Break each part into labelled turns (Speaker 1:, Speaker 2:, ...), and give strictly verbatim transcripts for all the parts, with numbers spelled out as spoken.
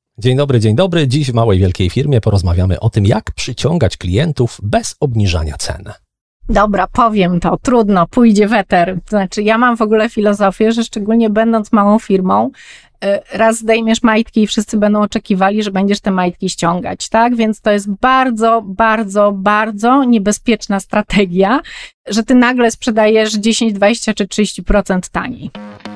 Speaker 1: Dzień dobry, dzień dobry. Dziś w Małej Wielkiej Firmie porozmawiamy o tym, jak przyciągać klientów bez obniżania cen.
Speaker 2: Dobra, powiem to, trudno, pójdzie weter. To znaczy, ja mam w ogóle filozofię, że szczególnie będąc małą firmą, raz zdejmiesz majtki i wszyscy będą oczekiwali, że będziesz te majtki ściągać, tak? Więc to jest bardzo, bardzo, bardzo niebezpieczna strategia, że ty nagle sprzedajesz dziesięć, dwadzieścia czy trzydzieści procent taniej.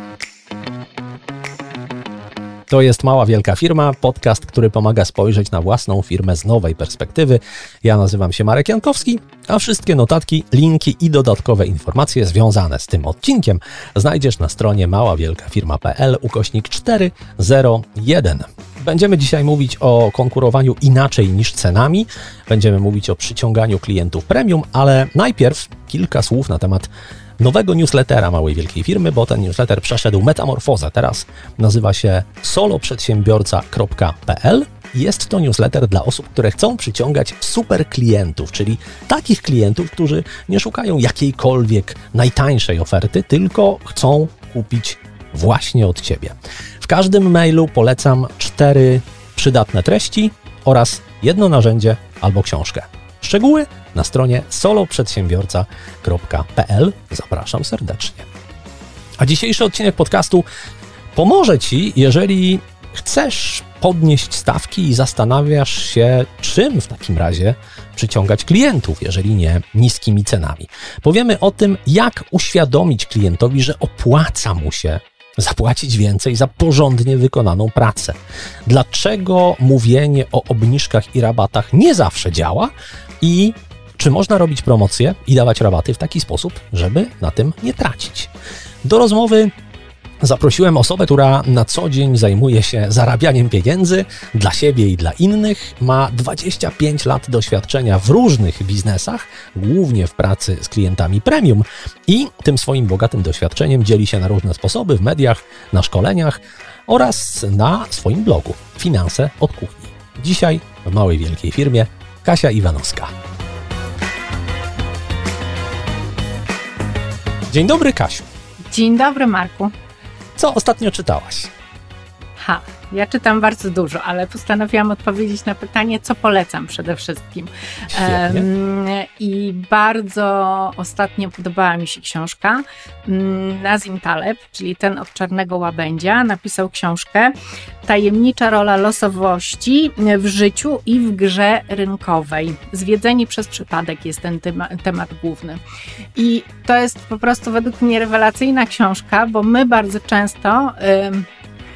Speaker 1: To jest Mała Wielka Firma, podcast, który pomaga spojrzeć na własną firmę z nowej perspektywy. Ja nazywam się Marek Jankowski, a wszystkie notatki, linki i dodatkowe informacje związane z tym odcinkiem znajdziesz na stronie maławielkafirma.pl ukośnik cztery zero jeden. Będziemy dzisiaj mówić o konkurowaniu inaczej niż cenami, będziemy mówić o przyciąganiu klientów premium, ale najpierw kilka słów na temat nowego newslettera Małej Wielkiej Firmy, bo ten newsletter przeszedł metamorfozę. Teraz nazywa się solo przedsiębiorca kropka p l. Jest to newsletter dla osób, które chcą przyciągać super klientów, czyli takich klientów, którzy nie szukają jakiejkolwiek najtańszej oferty, tylko chcą kupić właśnie od Ciebie. W każdym mailu polecam cztery przydatne treści oraz jedno narzędzie albo książkę. Szczegóły na stronie solo przedsiębiorca kropka p l. Zapraszam serdecznie. A dzisiejszy odcinek podcastu pomoże Ci, jeżeli chcesz podnieść stawki i zastanawiasz się, czym w takim razie przyciągać klientów, jeżeli nie niskimi cenami. Powiemy o tym, jak uświadomić klientowi, że opłaca mu się zapłacić więcej za porządnie wykonaną pracę. Dlaczego mówienie o obniżkach i rabatach nie zawsze działa i czy można robić promocje i dawać rabaty w taki sposób, żeby na tym nie tracić. Do rozmowy zaprosiłem osobę, która na co dzień zajmuje się zarabianiem pieniędzy dla siebie i dla innych. Ma dwadzieścia pięć lat doświadczenia w różnych biznesach, głównie w pracy z klientami premium i tym swoim bogatym doświadczeniem dzieli się na różne sposoby w mediach, na szkoleniach oraz na swoim blogu Finanse od kuchni. Dzisiaj w Małej Wielkiej Firmie Kasia Iwanowska. Dzień dobry, Kasiu.
Speaker 2: Dzień dobry, Marku.
Speaker 1: Co ostatnio czytałaś?
Speaker 2: Ha, ja czytam bardzo dużo, ale postanowiłam odpowiedzieć na pytanie, co polecam przede wszystkim. Um, I bardzo ostatnio podobała mi się książka. Nazim Taleb, czyli ten od Czarnego Łabędzia, napisał książkę Tajemnicza rola losowości w życiu i w grze rynkowej. Zwiedzeni przez przypadek jest ten tema, temat główny. I to jest po prostu według mnie rewelacyjna książka, bo my bardzo często Ym,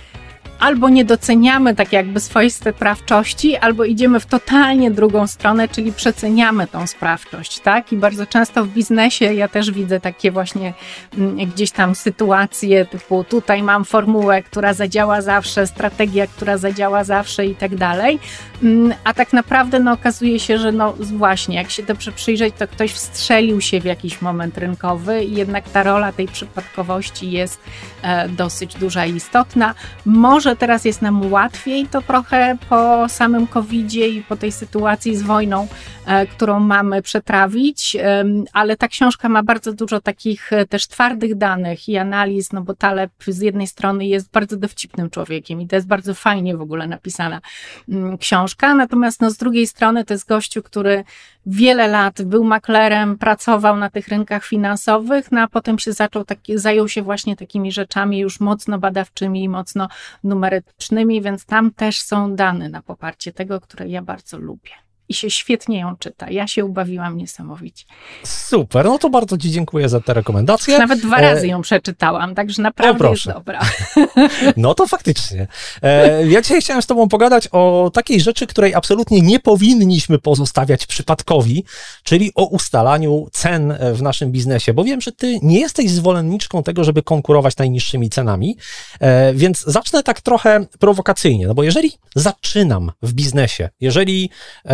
Speaker 2: albo nie doceniamy tak jakby swojej sprawczości, albo idziemy w totalnie drugą stronę, czyli przeceniamy tą sprawczość, tak? I bardzo często w biznesie ja też widzę takie właśnie gdzieś tam sytuacje typu tutaj mam formułę, która zadziała zawsze, strategia, która zadziała zawsze i tak dalej, a tak naprawdę no okazuje się, że no właśnie, jak się dobrze przyjrzeć, to ktoś wstrzelił się w jakiś moment rynkowy i jednak ta rola tej przypadkowości jest e, dosyć duża i istotna. Może teraz jest nam łatwiej to trochę po samym kowidzie i po tej sytuacji z wojną, e, którą mamy przetrawić, e, ale ta książka ma bardzo dużo takich e, też twardych danych i analiz, no bo Taleb z jednej strony jest bardzo dowcipnym człowiekiem i to jest bardzo fajnie w ogóle napisana m, książka, natomiast no z drugiej strony to jest gościu, który wiele lat był maklerem, pracował na tych rynkach finansowych, no a potem się zaczął taki, zajął się właśnie takimi rzeczami już mocno badawczymi i mocno numerycznymi, więc tam też są dane na poparcie tego, które ja bardzo lubię. I się świetnie ją czyta. Ja się ubawiłam niesamowicie.
Speaker 1: Super, no to bardzo Ci dziękuję za te rekomendacje.
Speaker 2: Nawet dwa razy ją przeczytałam, także naprawdę o, jest dobra.
Speaker 1: No to faktycznie. Ja dzisiaj chciałem z Tobą pogadać o takiej rzeczy, której absolutnie nie powinniśmy pozostawiać przypadkowi, czyli o ustalaniu cen w naszym biznesie, bo wiem, że Ty nie jesteś zwolenniczką tego, żeby konkurować najniższymi cenami, więc zacznę tak trochę prowokacyjnie, no bo jeżeli zaczynam w biznesie, jeżeli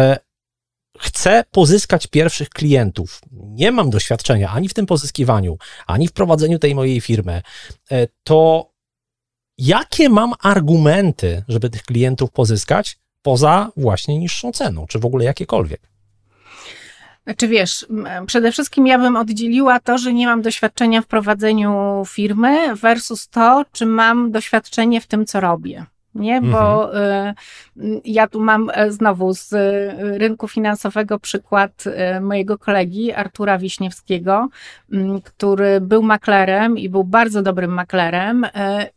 Speaker 1: chcę pozyskać pierwszych klientów, nie mam doświadczenia ani w tym pozyskiwaniu, ani w prowadzeniu tej mojej firmy, to jakie mam argumenty, żeby tych klientów pozyskać poza właśnie niższą ceną, czy w ogóle jakiekolwiek?
Speaker 2: Znaczy wiesz, przede wszystkim ja bym oddzieliła to, że nie mam doświadczenia w prowadzeniu firmy versus to, czy mam doświadczenie w tym, co robię. Nie, bo mhm. y, ja tu mam znowu z rynku finansowego przykład y, mojego kolegi Artura Wiśniewskiego, y, który był maklerem i był bardzo dobrym maklerem y,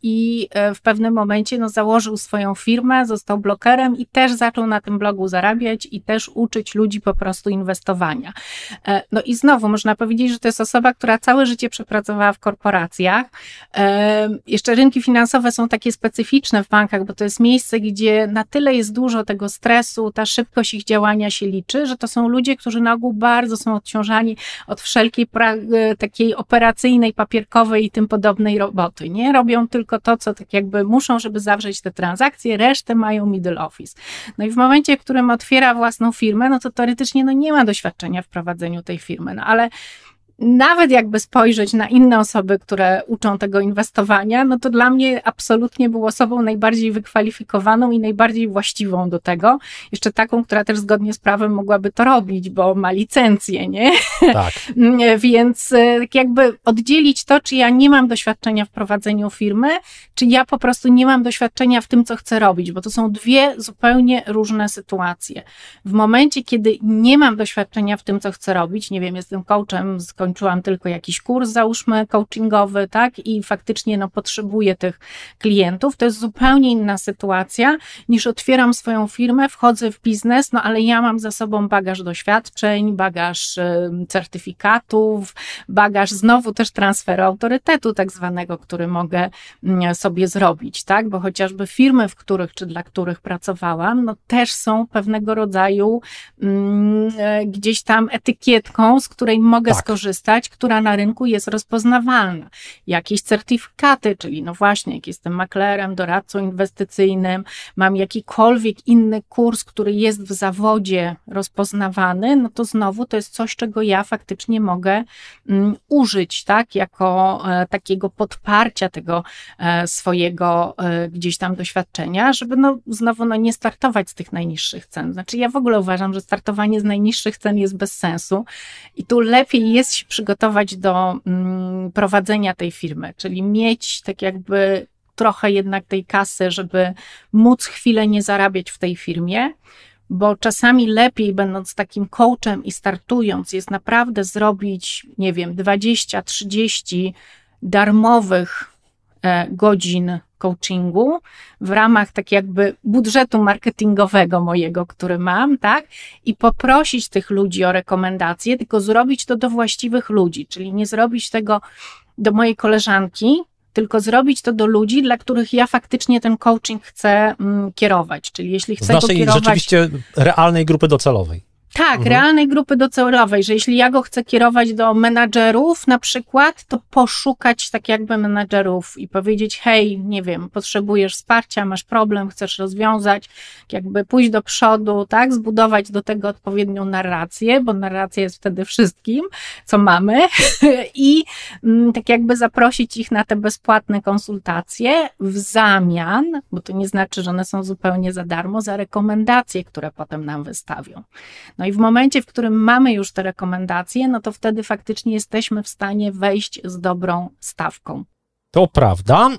Speaker 2: i y, w pewnym momencie no, założył swoją firmę, został blokerem i też zaczął na tym blogu zarabiać i też uczyć ludzi po prostu inwestowania. Y, no i znowu można powiedzieć, że to jest osoba, która całe życie przepracowała w korporacjach. Y, jeszcze rynki finansowe są takie specyficzne w bankach, bo to jest miejsce, gdzie na tyle jest dużo tego stresu, ta szybkość ich działania się liczy, że to są ludzie, którzy na ogół bardzo są odciążani od wszelkiej pra- takiej operacyjnej, papierkowej i tym podobnej roboty, nie? Robią tylko to, co tak jakby muszą, żeby zawrzeć te transakcje, resztę mają middle office. No i w momencie, w którym otwiera własną firmę, no to teoretycznie no nie ma doświadczenia w prowadzeniu tej firmy, no ale nawet jakby spojrzeć na inne osoby, które uczą tego inwestowania, no to dla mnie absolutnie był osobą najbardziej wykwalifikowaną i najbardziej właściwą do tego. Jeszcze taką, która też zgodnie z prawem mogłaby to robić, bo ma licencję, nie?
Speaker 1: Tak.
Speaker 2: Więc tak jakby oddzielić to, czy ja nie mam doświadczenia w prowadzeniu firmy, czy ja po prostu nie mam doświadczenia w tym, co chcę robić, bo to są dwie zupełnie różne sytuacje. W momencie, kiedy nie mam doświadczenia w tym, co chcę robić, nie wiem, jestem coachem, skończyłam tylko jakiś kurs, załóżmy, coachingowy, tak, i faktycznie no, potrzebuję tych klientów, to jest zupełnie inna sytuacja, niż otwieram swoją firmę, wchodzę w biznes, no ale ja mam za sobą bagaż doświadczeń, bagaż y, certyfikatów, bagaż znowu też transferu autorytetu tak zwanego, który mogę y, sobie zrobić, tak, bo chociażby firmy, w których, czy dla których pracowałam, no też są pewnego rodzaju y, y, gdzieś tam etykietką, z której mogę tak. skorzystać, która na rynku jest rozpoznawalna. Jakieś certyfikaty, czyli no właśnie, jak jestem maklerem, doradcą inwestycyjnym, mam jakikolwiek inny kurs, który jest w zawodzie rozpoznawany, no to znowu to jest coś, czego ja faktycznie mogę um, użyć, tak, jako e, takiego podparcia tego e, swojego e, gdzieś tam doświadczenia, żeby no znowu no nie startować z tych najniższych cen. Znaczy ja w ogóle uważam, że startowanie z najniższych cen jest bez sensu i tu lepiej jest się przygotować do mm, prowadzenia tej firmy, czyli mieć tak jakby trochę jednak tej kasy, żeby móc chwilę nie zarabiać w tej firmie, bo czasami lepiej, będąc takim coachem i startując, jest naprawdę zrobić, nie wiem, dwadzieścia trzydzieści darmowych e, godzin coachingu w ramach tak jakby budżetu marketingowego mojego, który mam, tak? I poprosić tych ludzi o rekomendacje, tylko zrobić to do właściwych ludzi, czyli nie zrobić tego do mojej koleżanki, tylko zrobić to do ludzi, dla których ja faktycznie ten coaching chcę mm, kierować, czyli jeśli chcę
Speaker 1: go kierować... rzeczywiście realnej grupy docelowej.
Speaker 2: Tak, mhm. realnej grupy docelowej, że jeśli ja go chcę kierować do menadżerów na przykład, to poszukać tak jakby menadżerów i powiedzieć, hej, nie wiem, potrzebujesz wsparcia, masz problem, chcesz rozwiązać, jakby pójść do przodu, tak, zbudować do tego odpowiednią narrację, bo narracja jest wtedy wszystkim, co mamy i mm, tak jakby zaprosić ich na te bezpłatne konsultacje w zamian, bo to nie znaczy, że one są zupełnie za darmo, za rekomendacje, które potem nam wystawią. No i w momencie, w którym mamy już te rekomendacje, no to wtedy faktycznie jesteśmy w stanie wejść z dobrą stawką.
Speaker 1: To prawda.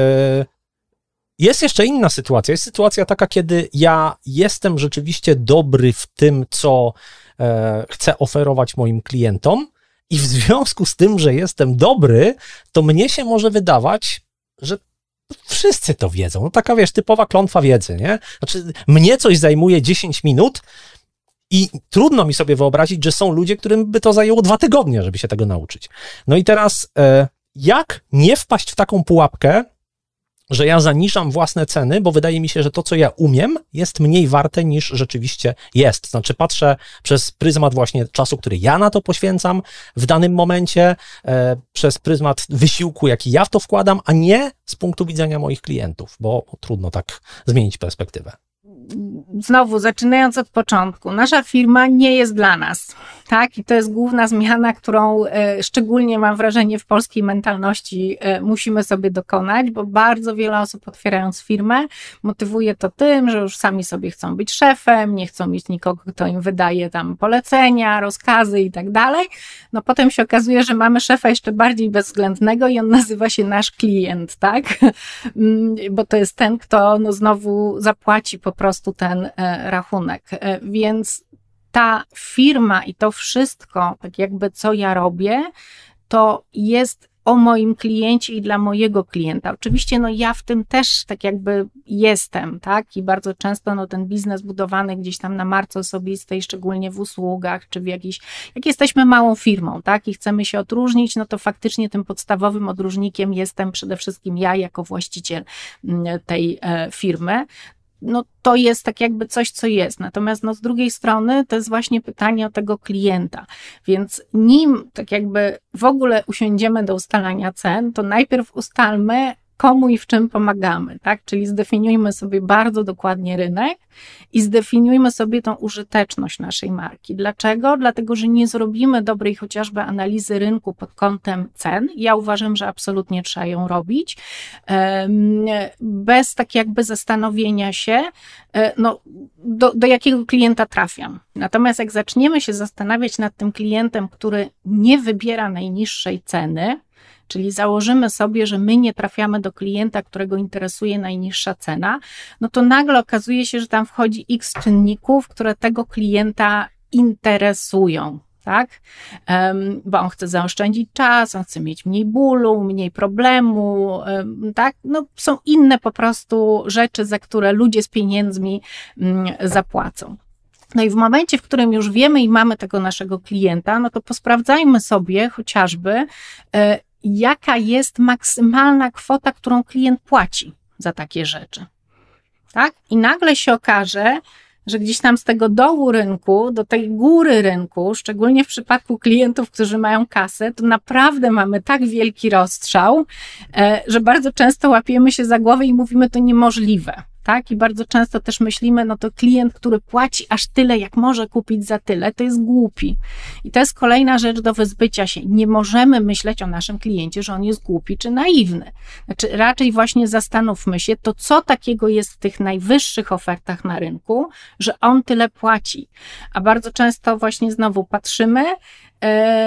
Speaker 1: Jest jeszcze inna sytuacja. Jest sytuacja taka, kiedy ja jestem rzeczywiście dobry w tym, co chcę oferować moim klientom i w związku z tym, że jestem dobry, to mnie się może wydawać, że wszyscy to wiedzą. No taka, wiesz, typowa klątwa wiedzy, nie? Znaczy, mnie coś zajmuje dziesięć minut, i trudno mi sobie wyobrazić, że są ludzie, którym by to zajęło dwa tygodnie, żeby się tego nauczyć. No i teraz, jak nie wpaść w taką pułapkę, że ja zaniżam własne ceny, bo wydaje mi się, że to, co ja umiem, jest mniej warte niż rzeczywiście jest. Znaczy patrzę przez pryzmat właśnie czasu, który ja na to poświęcam w danym momencie, e, przez pryzmat wysiłku, jaki ja w to wkładam, a nie z punktu widzenia moich klientów, bo trudno tak zmienić perspektywę.
Speaker 2: Znowu, zaczynając od początku, nasza firma nie jest dla nas. Tak, i to jest główna zmiana, którą e, szczególnie mam wrażenie w polskiej mentalności e, musimy sobie dokonać, bo bardzo wiele osób otwierając firmę motywuje to tym, że już sami sobie chcą być szefem, nie chcą mieć nikogo, kto im wydaje tam polecenia, rozkazy i tak dalej. No potem się okazuje, że mamy szefa jeszcze bardziej bezwzględnego i on nazywa się nasz klient, tak? Bo to jest ten, kto no znowu zapłaci po prostu ten e, rachunek, e, więc ta firma i to wszystko, tak jakby co ja robię, to jest o moim kliencie i dla mojego klienta. Oczywiście no ja w tym też tak jakby jestem, tak? I bardzo często no ten biznes budowany gdzieś tam na marce osobistej, szczególnie w usługach, czy w jakiejś, jak jesteśmy małą firmą, tak? I chcemy się odróżnić, no to faktycznie tym podstawowym odróżnikiem jestem przede wszystkim ja jako właściciel tej firmy. No to jest tak jakby coś, co jest. Natomiast no z drugiej strony to jest właśnie pytanie o tego klienta. Więc nim tak jakby w ogóle usiądziemy do ustalania cen, to najpierw ustalmy, komu i w czym pomagamy, tak? Czyli zdefiniujmy sobie bardzo dokładnie rynek i zdefiniujmy sobie tą użyteczność naszej marki. Dlaczego? Dlatego, że nie zrobimy dobrej chociażby analizy rynku pod kątem cen. Ja uważam, że absolutnie trzeba ją robić. Bez tak jakby zastanowienia się, no, do, do jakiego klienta trafiam. Natomiast jak zaczniemy się zastanawiać nad tym klientem, który nie wybiera najniższej ceny, czyli założymy sobie, że my nie trafiamy do klienta, którego interesuje najniższa cena, no to nagle okazuje się, że tam wchodzi x czynników, które tego klienta interesują, tak? Um, bo on chce zaoszczędzić czas, on chce mieć mniej bólu, mniej problemu, um, tak? No są inne po prostu rzeczy, za które ludzie z pieniędzmi um, zapłacą. No i w momencie, w którym już wiemy i mamy tego naszego klienta, no to posprawdzajmy sobie chociażby, y, jaka jest maksymalna kwota, którą klient płaci za takie rzeczy, tak? I nagle się okaże, że gdzieś tam z tego dołu rynku do tej góry rynku, szczególnie w przypadku klientów, którzy mają kasę, to naprawdę mamy tak wielki rozstrzał, że bardzo często łapiemy się za głowę i mówimy, to niemożliwe. Tak? I bardzo często też myślimy, no to klient, który płaci aż tyle, jak może kupić za tyle, to jest głupi. I to jest kolejna rzecz do wyzbycia się. Nie możemy myśleć o naszym kliencie, że on jest głupi czy naiwny. Znaczy raczej właśnie zastanówmy się, to co takiego jest w tych najwyższych ofertach na rynku, że on tyle płaci. A bardzo często właśnie znowu patrzymy, yy,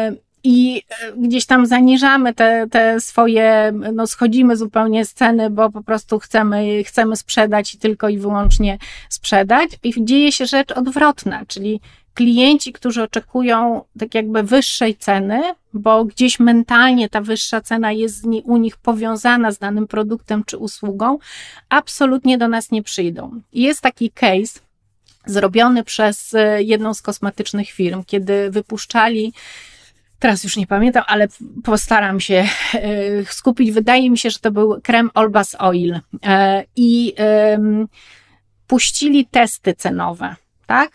Speaker 2: i gdzieś tam zaniżamy te, te swoje, no schodzimy zupełnie z ceny, bo po prostu chcemy, chcemy sprzedać i tylko i wyłącznie sprzedać. I dzieje się rzecz odwrotna, czyli klienci, którzy oczekują tak jakby wyższej ceny, bo gdzieś mentalnie ta wyższa cena jest u nich powiązana z danym produktem czy usługą, absolutnie do nas nie przyjdą. I jest taki case zrobiony przez jedną z kosmetycznych firm, kiedy wypuszczali, teraz już nie pamiętam, ale postaram się skupić. Wydaje mi się, że to był krem Olbas Oil i puścili testy cenowe, tak?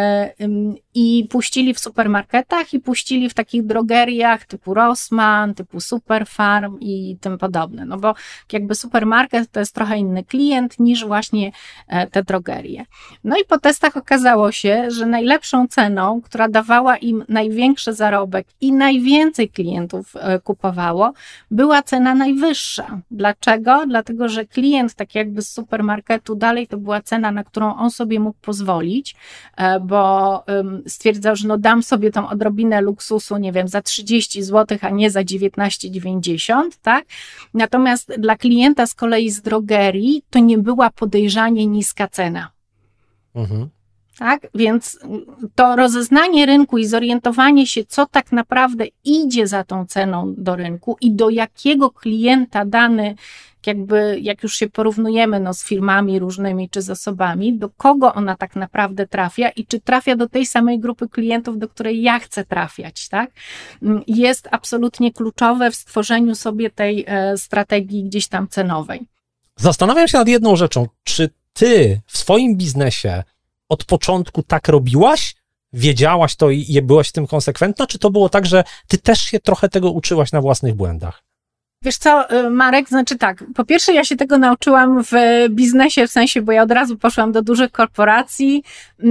Speaker 2: I puścili w supermarketach i puścili w takich drogeriach typu Rossmann, typu Superfarm i tym podobne. No bo jakby supermarket to jest trochę inny klient niż właśnie te drogerie. No i po testach okazało się, że najlepszą ceną, która dawała im największy zarobek i najwięcej klientów kupowało, była cena najwyższa. Dlaczego? Dlatego, że klient tak jakby z supermarketu dalej to była cena, na którą on sobie mógł pozwolić, bo stwierdzał, że no dam sobie tą odrobinę luksusu, nie wiem, za trzydzieści złotych, a nie za dziewiętnaście dziewięćdziesiąt, tak? Natomiast dla klienta z kolei z drogerii to nie była podejrzanie niska cena. Mhm. Tak? Więc to rozeznanie rynku i zorientowanie się, co tak naprawdę idzie za tą ceną do rynku i do jakiego klienta dany, jakby jak już się porównujemy no, z firmami różnymi czy z osobami, do kogo ona tak naprawdę trafia i czy trafia do tej samej grupy klientów, do której ja chcę trafiać, tak? Jest absolutnie kluczowe w stworzeniu sobie tej e, strategii gdzieś tam cenowej.
Speaker 1: Zastanawiam się nad jedną rzeczą. Czy ty w swoim biznesie od początku tak robiłaś? Wiedziałaś to i byłaś w tym konsekwentna? Czy to było tak, że ty też się trochę tego uczyłaś na własnych błędach?
Speaker 2: Wiesz co, Marek, znaczy tak, po pierwsze ja się tego nauczyłam w biznesie, w sensie, bo ja od razu poszłam do dużych korporacji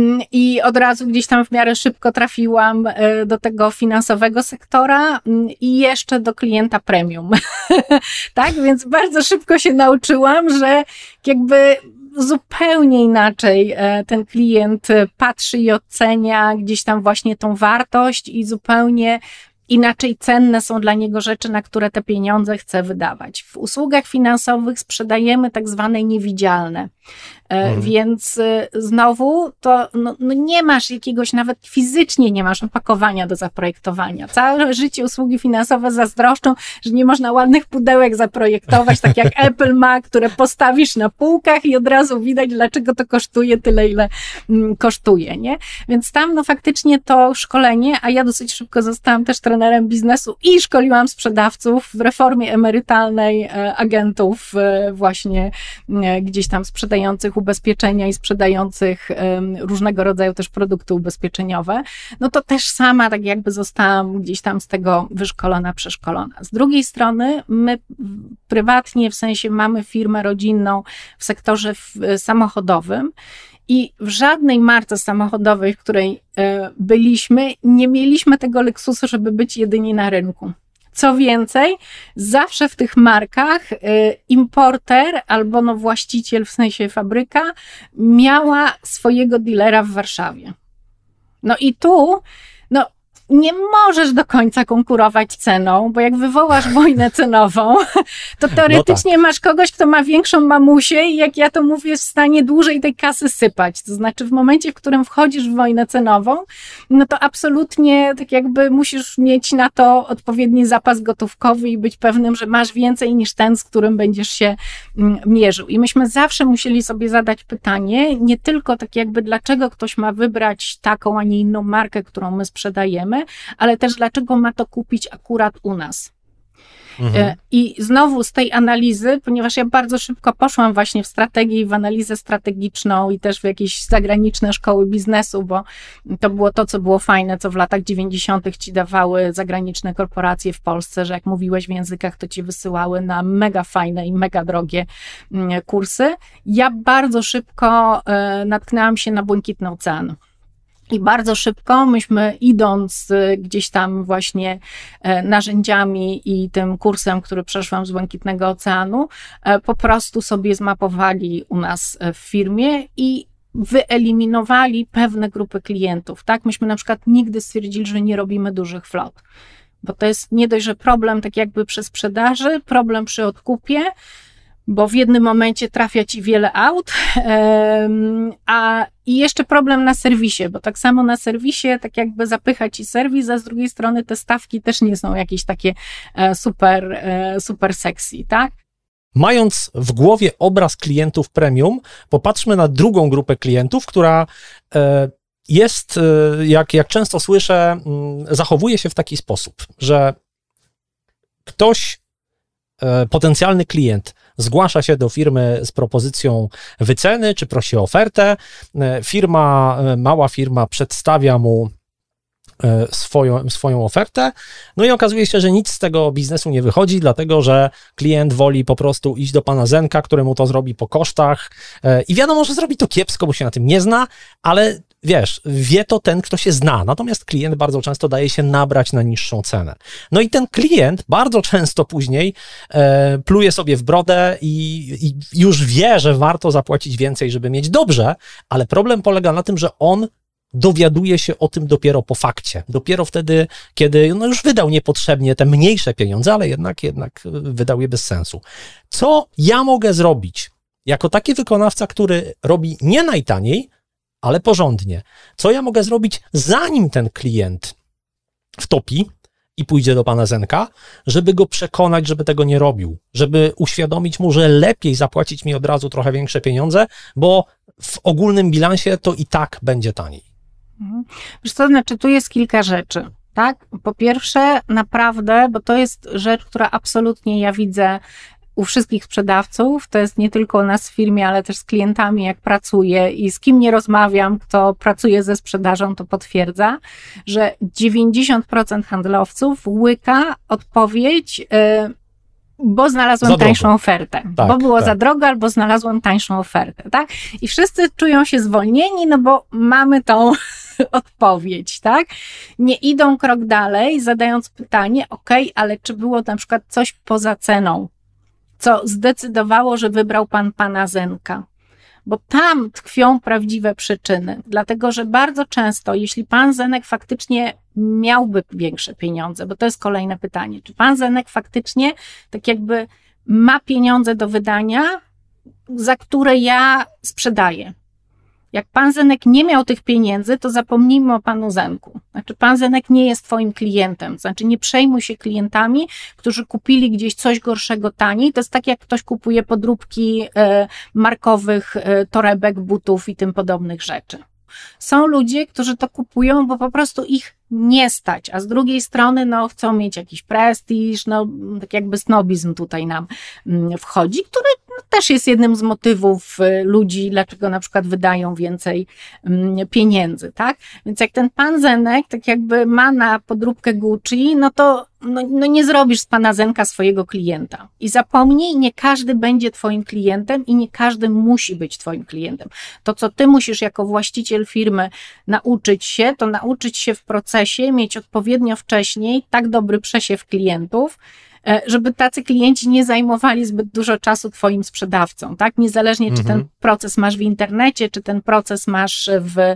Speaker 2: i od razu gdzieś tam w miarę szybko trafiłam do tego finansowego sektora i jeszcze do klienta premium. Tak, więc bardzo szybko się nauczyłam, że jakby zupełnie inaczej ten klient patrzy i ocenia gdzieś tam właśnie tą wartość i zupełnie inaczej cenne są dla niego rzeczy, na które te pieniądze chce wydawać. W usługach finansowych sprzedajemy tak zwane niewidzialne. Mhm. Więc znowu to no, no nie masz jakiegoś, nawet fizycznie nie masz opakowania do zaprojektowania. Całe życie usługi finansowe zazdroszczą, że nie można ładnych pudełek zaprojektować, tak jak Apple ma, które postawisz na półkach i od razu widać, dlaczego to kosztuje tyle, ile mm, kosztuje, nie? Więc tam no faktycznie to szkolenie, a ja dosyć szybko zostałam też trenerem biznesu i szkoliłam sprzedawców w reformie emerytalnej e, agentów e, właśnie e, gdzieś tam sprzedających ubezpieczenia i sprzedających um, różnego rodzaju też produkty ubezpieczeniowe, no to też sama tak jakby zostałam gdzieś tam z tego wyszkolona, przeszkolona. Z drugiej strony my prywatnie, w sensie mamy firmę rodzinną w sektorze w, samochodowym i w żadnej marce samochodowej, w której y, byliśmy, nie mieliśmy tego luksusu, żeby być jedyni na rynku. Co więcej, zawsze w tych markach y, importer albo no właściciel, w sensie fabryka, miała swojego dealera w Warszawie. No i tu, no nie możesz do końca konkurować ceną, bo jak wywołasz wojnę cenową, to teoretycznie no tak. masz kogoś, kto ma większą mamusię i jak ja to mówię, jest w stanie dłużej tej kasy sypać. To znaczy w momencie, w którym wchodzisz w wojnę cenową, no to absolutnie tak jakby musisz mieć na to odpowiedni zapas gotówkowy i być pewnym, że masz więcej niż ten, z którym będziesz się mierzył. I myśmy zawsze musieli sobie zadać pytanie, nie tylko tak jakby dlaczego ktoś ma wybrać taką, a nie inną markę, którą my sprzedajemy, ale też dlaczego ma to kupić akurat u nas. Mhm. I znowu z tej analizy, ponieważ ja bardzo szybko poszłam właśnie w strategię i w analizę strategiczną i też w jakieś zagraniczne szkoły biznesu, bo to było to, co było fajne, co w latach dziewięćdziesiątych ci dawały zagraniczne korporacje w Polsce, że jak mówiłeś w językach, to ci wysyłały na mega fajne i mega drogie kursy. Ja bardzo szybko natknęłam się na Błękitny Ocean. I bardzo szybko myśmy, idąc gdzieś tam właśnie narzędziami i tym kursem, który przeszłam z Błękitnego Oceanu, po prostu sobie zmapowali u nas w firmie i wyeliminowali pewne grupy klientów, tak? Myśmy na przykład nigdy stwierdzili, że nie robimy dużych flot, bo to jest nie dość, że problem tak jakby przy sprzedaży, problem przy odkupie, bo w jednym momencie trafia ci wiele aut, a i jeszcze problem na serwisie, bo tak samo na serwisie tak jakby zapycha ci serwis, a z drugiej strony te stawki też nie są jakieś takie super, super sexy, tak?
Speaker 1: Mając w głowie obraz klientów premium, popatrzmy na drugą grupę klientów, która jest, jak, jak często słyszę, zachowuje się w taki sposób, że ktoś, potencjalny klient zgłasza się do firmy z propozycją wyceny, czy prosi o ofertę. Firma, mała firma przedstawia mu swoją, swoją ofertę, no i okazuje się, że nic z tego biznesu nie wychodzi, dlatego że klient woli po prostu iść do pana Zenka, któremu to zrobi po kosztach i wiadomo, że zrobi to kiepsko, bo się na tym nie zna, ale wiesz, wie to ten, kto się zna, natomiast klient bardzo często daje się nabrać na niższą cenę. No i ten klient bardzo często później e, pluje sobie w brodę i, i już wie, że warto zapłacić więcej, żeby mieć dobrze, ale problem polega na tym, że on dowiaduje się o tym dopiero po fakcie. Dopiero wtedy, kiedy no już wydał niepotrzebnie te mniejsze pieniądze, ale jednak, jednak wydał je bez sensu. Co ja mogę zrobić jako taki wykonawca, który robi nie najtaniej, ale porządnie? Co ja mogę zrobić, zanim ten klient wtopi i pójdzie do pana Zenka, żeby go przekonać, żeby tego nie robił, żeby uświadomić mu, że lepiej zapłacić mi od razu trochę większe pieniądze, bo w ogólnym bilansie to i tak będzie taniej.
Speaker 2: Wiesz co, znaczy tu jest kilka rzeczy, tak? Po pierwsze, naprawdę, bo to jest rzecz, która absolutnie ja widzę u wszystkich sprzedawców, to jest nie tylko u nas w firmie, ale też z klientami, jak pracuję i z kim nie rozmawiam, kto pracuje ze sprzedażą, to potwierdza, że dziewięćdziesiąt procent handlowców łyka odpowiedź, yy, bo znalazłem
Speaker 1: za
Speaker 2: tańszą
Speaker 1: drogo.
Speaker 2: ofertę,
Speaker 1: Tak,
Speaker 2: bo było
Speaker 1: tak.
Speaker 2: za drogo, albo znalazłem tańszą ofertę, tak? I wszyscy czują się zwolnieni, no bo mamy tą odpowiedź, tak? Nie idą krok dalej, zadając pytanie, ok, ale czy było na przykład coś poza ceną, co zdecydowało, że wybrał pan pana Zenka? Bo tam tkwią prawdziwe przyczyny, dlatego że bardzo często, jeśli pan Zenek faktycznie miałby większe pieniądze, bo to jest kolejne pytanie, czy pan Zenek faktycznie tak jakby ma pieniądze do wydania, za które ja sprzedaję. Jak pan Zenek nie miał tych pieniędzy, to zapomnijmy o panu Zenku. Znaczy, pan Zenek nie jest twoim klientem. Znaczy, nie przejmuj się klientami, którzy kupili gdzieś coś gorszego taniej. To jest tak, jak ktoś kupuje podróbki e, markowych e, torebek, butów i tym podobnych rzeczy. Są ludzie, którzy to kupują, bo po prostu ich nie stać, a z drugiej strony no, chcą mieć jakiś prestiż, no, tak jakby snobizm tutaj nam wchodzi, który no, też jest jednym z motywów ludzi, dlaczego na przykład wydają więcej pieniędzy, tak? Więc jak ten pan Zenek tak jakby ma na podróbkę Gucci, no to no, no nie zrobisz z pana Zenka swojego klienta. I zapomnij, nie każdy będzie twoim klientem i nie każdy musi być twoim klientem. To, co ty musisz jako właściciel firmy nauczyć się, to nauczyć się w procesie, mieć odpowiednio wcześniej tak dobry przesiew klientów, żeby tacy klienci nie zajmowali zbyt dużo czasu twoim sprzedawcą, tak? Niezależnie, mhm. czy ten proces masz w internecie, czy ten proces masz w,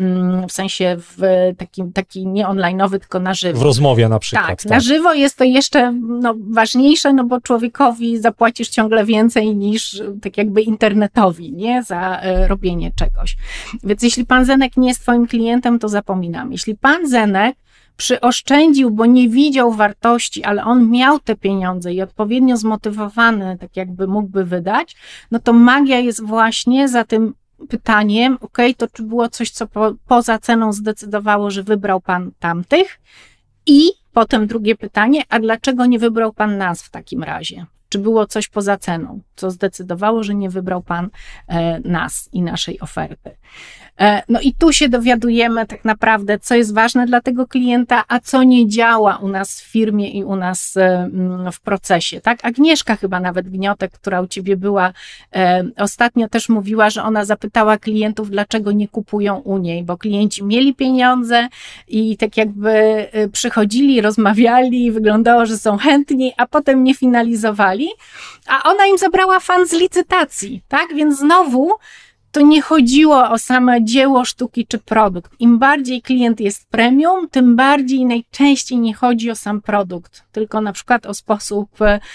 Speaker 2: w sensie w takim, taki nie online'owy, tylko na żywo.
Speaker 1: W rozmowie na przykład.
Speaker 2: Tak,
Speaker 1: tak.
Speaker 2: na żywo jest to jeszcze no, ważniejsze, no bo człowiekowi zapłacisz ciągle więcej niż tak jakby internetowi, nie? Za y, robienie czegoś. Więc jeśli pan Zenek nie jest twoim klientem, to zapominam. Jeśli pan Zenek przyoszczędził, bo nie widział wartości, ale on miał te pieniądze i odpowiednio zmotywowany, tak jakby mógłby wydać, no to magia jest właśnie za tym pytaniem, ok, to czy było coś, co po, poza ceną zdecydowało, że wybrał pan tamtych? I potem drugie pytanie, a dlaczego nie wybrał pan nas w takim razie? Czy było coś poza ceną, co zdecydowało, że nie wybrał pan e, nas i naszej oferty? E, no i tu się dowiadujemy tak naprawdę, co jest ważne dla tego klienta, a co nie działa u nas w firmie i u nas e, w procesie, tak? Agnieszka chyba nawet Gniotek, która u ciebie była, e, ostatnio też mówiła, że ona zapytała klientów, dlaczego nie kupują u niej, bo klienci mieli pieniądze i tak jakby e, przychodzili, rozmawiali, wyglądało, że są chętni, a potem nie finalizowali, a ona im zabrała fan z licytacji, tak? Więc znowu to nie chodziło o same dzieło sztuki czy produkt. Im bardziej klient jest premium, tym bardziej najczęściej nie chodzi o sam produkt, tylko na przykład o sposób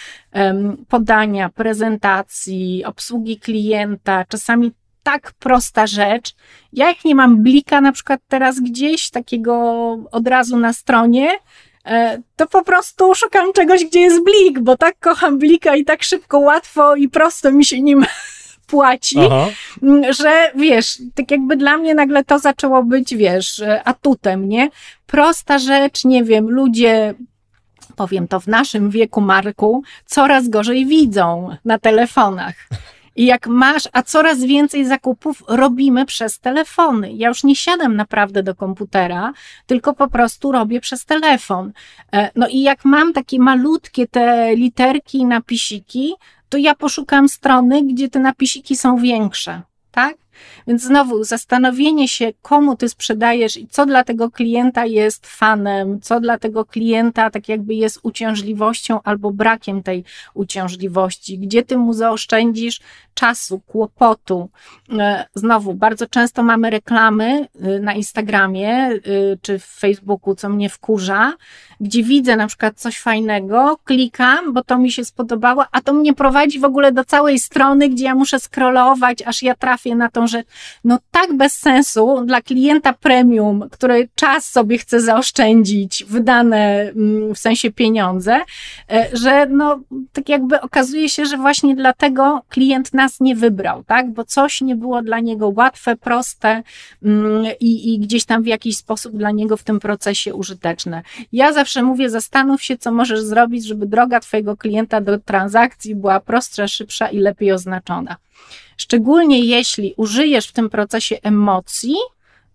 Speaker 2: um, podania, prezentacji, obsługi klienta, czasami tak prosta rzecz. Ja jak nie mam blika na przykład teraz gdzieś, takiego od razu na stronie, to po prostu szukam czegoś, gdzie jest blik, bo tak kocham blika i tak szybko, łatwo i prosto mi się nim płaci, Aha. że wiesz, tak jakby dla mnie nagle to zaczęło być, wiesz, atutem, nie? Prosta rzecz, nie wiem, ludzie, powiem to w naszym wieku, Marku, coraz gorzej widzą na telefonach. I jak masz, a coraz więcej zakupów robimy przez telefony. Ja już nie siadam naprawdę do komputera, tylko po prostu robię przez telefon. No i jak mam takie malutkie te literki i napisiki, to ja poszukam strony, gdzie te napisiki są większe, tak? Więc znowu zastanowienie się, komu ty sprzedajesz i co dla tego klienta jest fanem, co dla tego klienta tak jakby jest uciążliwością albo brakiem tej uciążliwości, gdzie ty mu zaoszczędzisz czasu, kłopotu. Znowu, bardzo często mamy reklamy na Instagramie czy w Facebooku, co mnie wkurza, gdzie widzę na przykład coś fajnego, klikam, bo to mi się spodobało, a to mnie prowadzi w ogóle do całej strony, gdzie ja muszę scrollować, aż ja trafię na tą rzecz. No tak bez sensu dla klienta premium, który czas sobie chce zaoszczędzić, wydane w sensie pieniądze, że no tak jakby okazuje się, że właśnie dlatego klient nas nie wybrał, tak? Bo coś nie było dla niego łatwe, proste i, i gdzieś tam w jakiś sposób dla niego w tym procesie użyteczne. Ja zawsze mówię, zastanów się, co możesz zrobić, żeby droga twojego klienta do transakcji była prostsza, szybsza i lepiej oznaczona. Szczególnie jeśli użyjesz w tym procesie emocji,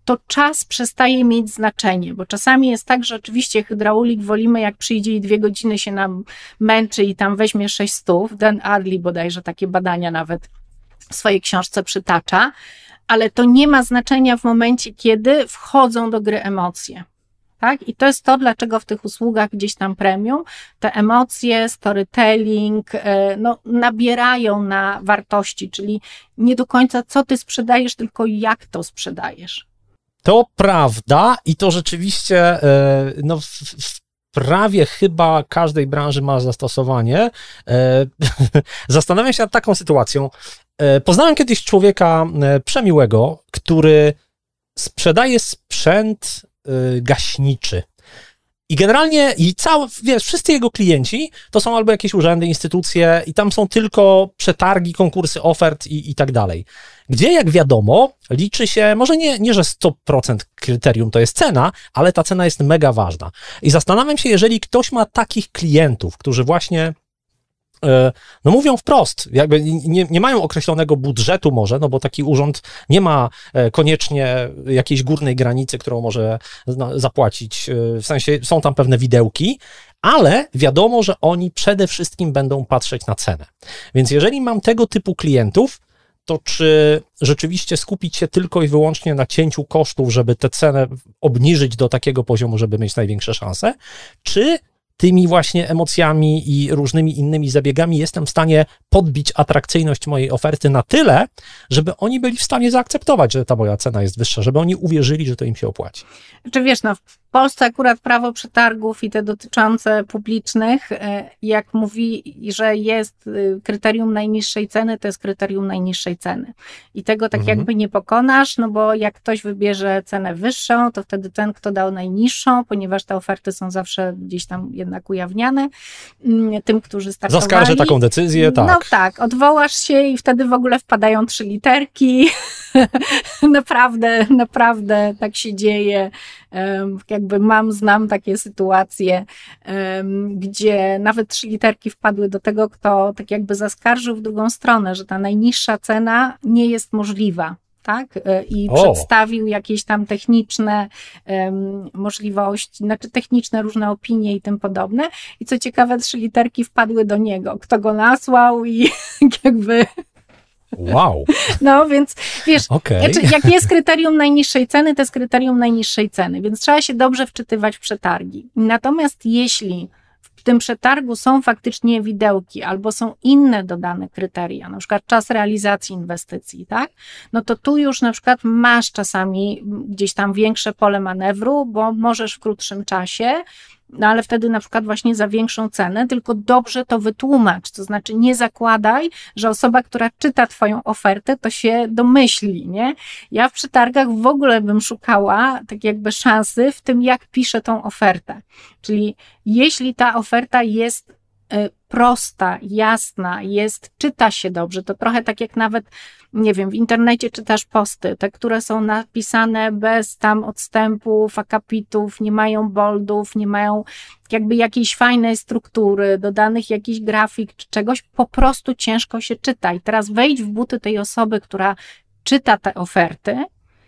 Speaker 2: to czas przestaje mieć znaczenie, bo czasami jest tak, że oczywiście hydraulik wolimy, jak przyjdzie i dwie godziny się nam męczy i tam weźmie sześć stów. Dan Adley bodajże takie badania nawet w swojej książce przytacza, ale to nie ma znaczenia w momencie, kiedy wchodzą do gry emocje. Tak? I to jest to, dlaczego w tych usługach gdzieś tam premium te emocje, storytelling no, nabierają na wartości, czyli nie do końca co ty sprzedajesz, tylko jak to sprzedajesz.
Speaker 1: To prawda i to rzeczywiście no, w, w prawie chyba każdej branży ma zastosowanie. Zastanawiam się nad taką sytuacją. Poznałem kiedyś człowieka przemiłego, który sprzedaje sprzęt gaśniczy. I generalnie i cały, wiesz, wszyscy jego klienci to są albo jakieś urzędy, instytucje i tam są tylko przetargi, konkursy ofert i, i tak dalej. Gdzie, jak wiadomo, liczy się, może nie, nie, że sto procent kryterium to jest cena, ale ta cena jest mega ważna. I zastanawiam się, jeżeli ktoś ma takich klientów, którzy właśnie no mówią wprost, jakby nie, nie mają określonego budżetu może, no bo taki urząd nie ma koniecznie jakiejś górnej granicy, którą może zapłacić, w sensie są tam pewne widełki, ale wiadomo, że oni przede wszystkim będą patrzeć na cenę. Więc jeżeli mam tego typu klientów, to czy rzeczywiście skupić się tylko i wyłącznie na cięciu kosztów, żeby tę cenę obniżyć do takiego poziomu, żeby mieć największe szanse, czy tymi właśnie emocjami i różnymi innymi zabiegami jestem w stanie podbić atrakcyjność mojej oferty na tyle, żeby oni byli w stanie zaakceptować, że ta moja cena jest wyższa, żeby oni uwierzyli, że to im się opłaci.
Speaker 2: Czy wiesz, no w Polsce akurat prawo przetargów i te dotyczące publicznych, jak mówi, że jest kryterium najniższej ceny, to jest kryterium najniższej ceny. I tego tak mhm. jakby nie pokonasz, no bo jak ktoś wybierze cenę wyższą, to wtedy ten, kto dał najniższą, ponieważ te oferty są zawsze gdzieś tam jednak ujawniane, tym, którzy startowali.
Speaker 1: Zaskarżę taką decyzję, tak.
Speaker 2: No tak, odwołasz się i wtedy w ogóle wpadają trzy literki. naprawdę, naprawdę tak się dzieje. Jakby mam, znam takie sytuacje, gdzie nawet trzy literki wpadły do tego, kto tak jakby zaskarżył w drugą stronę, że ta najniższa cena nie jest możliwa. Tak? I o. przedstawił jakieś tam techniczne um, możliwości, znaczy techniczne różne opinie i tym podobne. I co ciekawe, trzy literki wpadły do niego. Kto go nasłał i jakby...
Speaker 1: Wow.
Speaker 2: No więc wiesz,
Speaker 1: okay.
Speaker 2: znaczy, jak jest kryterium najniższej ceny, to jest kryterium najniższej ceny, więc trzeba się dobrze wczytywać w przetargi. Natomiast jeśli w tym przetargu są faktycznie widełki albo są inne dodane kryteria, na przykład czas realizacji inwestycji, tak? No to tu już na przykład masz czasami gdzieś tam większe pole manewru, bo możesz w krótszym czasie, no ale wtedy na przykład właśnie za większą cenę, tylko dobrze to wytłumacz, to znaczy nie zakładaj, że osoba, która czyta twoją ofertę, to się domyśli, nie? Ja w przetargach w ogóle bym szukała tak jakby szansy w tym, jak piszę tą ofertę, czyli jeśli ta oferta jest prosta, jasna, jest, czyta się dobrze, to trochę tak jak nawet, nie wiem, w internecie czytasz posty, te, które są napisane bez tam odstępów, akapitów, nie mają boldów, nie mają jakby jakiejś fajnej struktury, dodanych jakiś grafik czy czegoś, po prostu ciężko się czyta. I teraz wejdź w buty tej osoby, która czyta te oferty,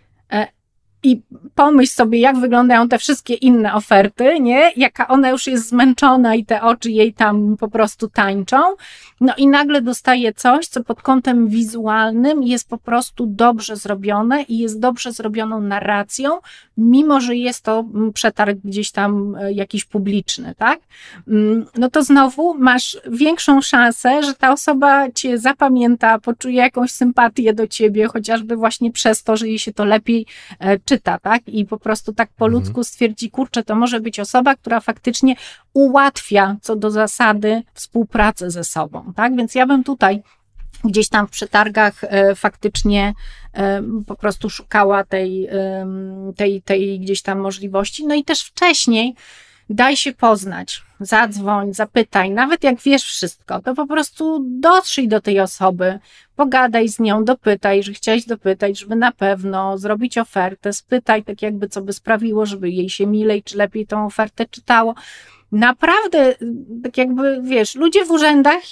Speaker 2: i pomyśl sobie, jak wyglądają te wszystkie inne oferty, nie? Jaka ona już jest zmęczona i te oczy jej tam po prostu tańczą. No i nagle dostaje coś, co pod kątem wizualnym jest po prostu dobrze zrobione i jest dobrze zrobioną narracją, mimo że jest to przetarg gdzieś tam jakiś publiczny, tak? No to znowu masz większą szansę, że ta osoba cię zapamięta, poczuje jakąś sympatię do ciebie, chociażby właśnie przez to, że jej się to lepiej czyta, tak? I po prostu tak po ludzku stwierdzi, kurczę, to może być osoba, która faktycznie ułatwia co do zasady współpracę ze sobą, tak? Więc ja bym tutaj gdzieś tam w przetargach e, faktycznie e, po prostu szukała tej, e, tej, tej gdzieś tam możliwości. No i też wcześniej daj się poznać, zadzwoń, zapytaj, nawet jak wiesz wszystko, to po prostu dotrzyj do tej osoby, pogadaj z nią, dopytaj, że chciałeś dopytać, żeby na pewno zrobić ofertę, spytaj tak jakby, co by sprawiło, żeby jej się milej czy lepiej tą ofertę czytało. Naprawdę, tak jakby, wiesz, ludzie w urzędach, ja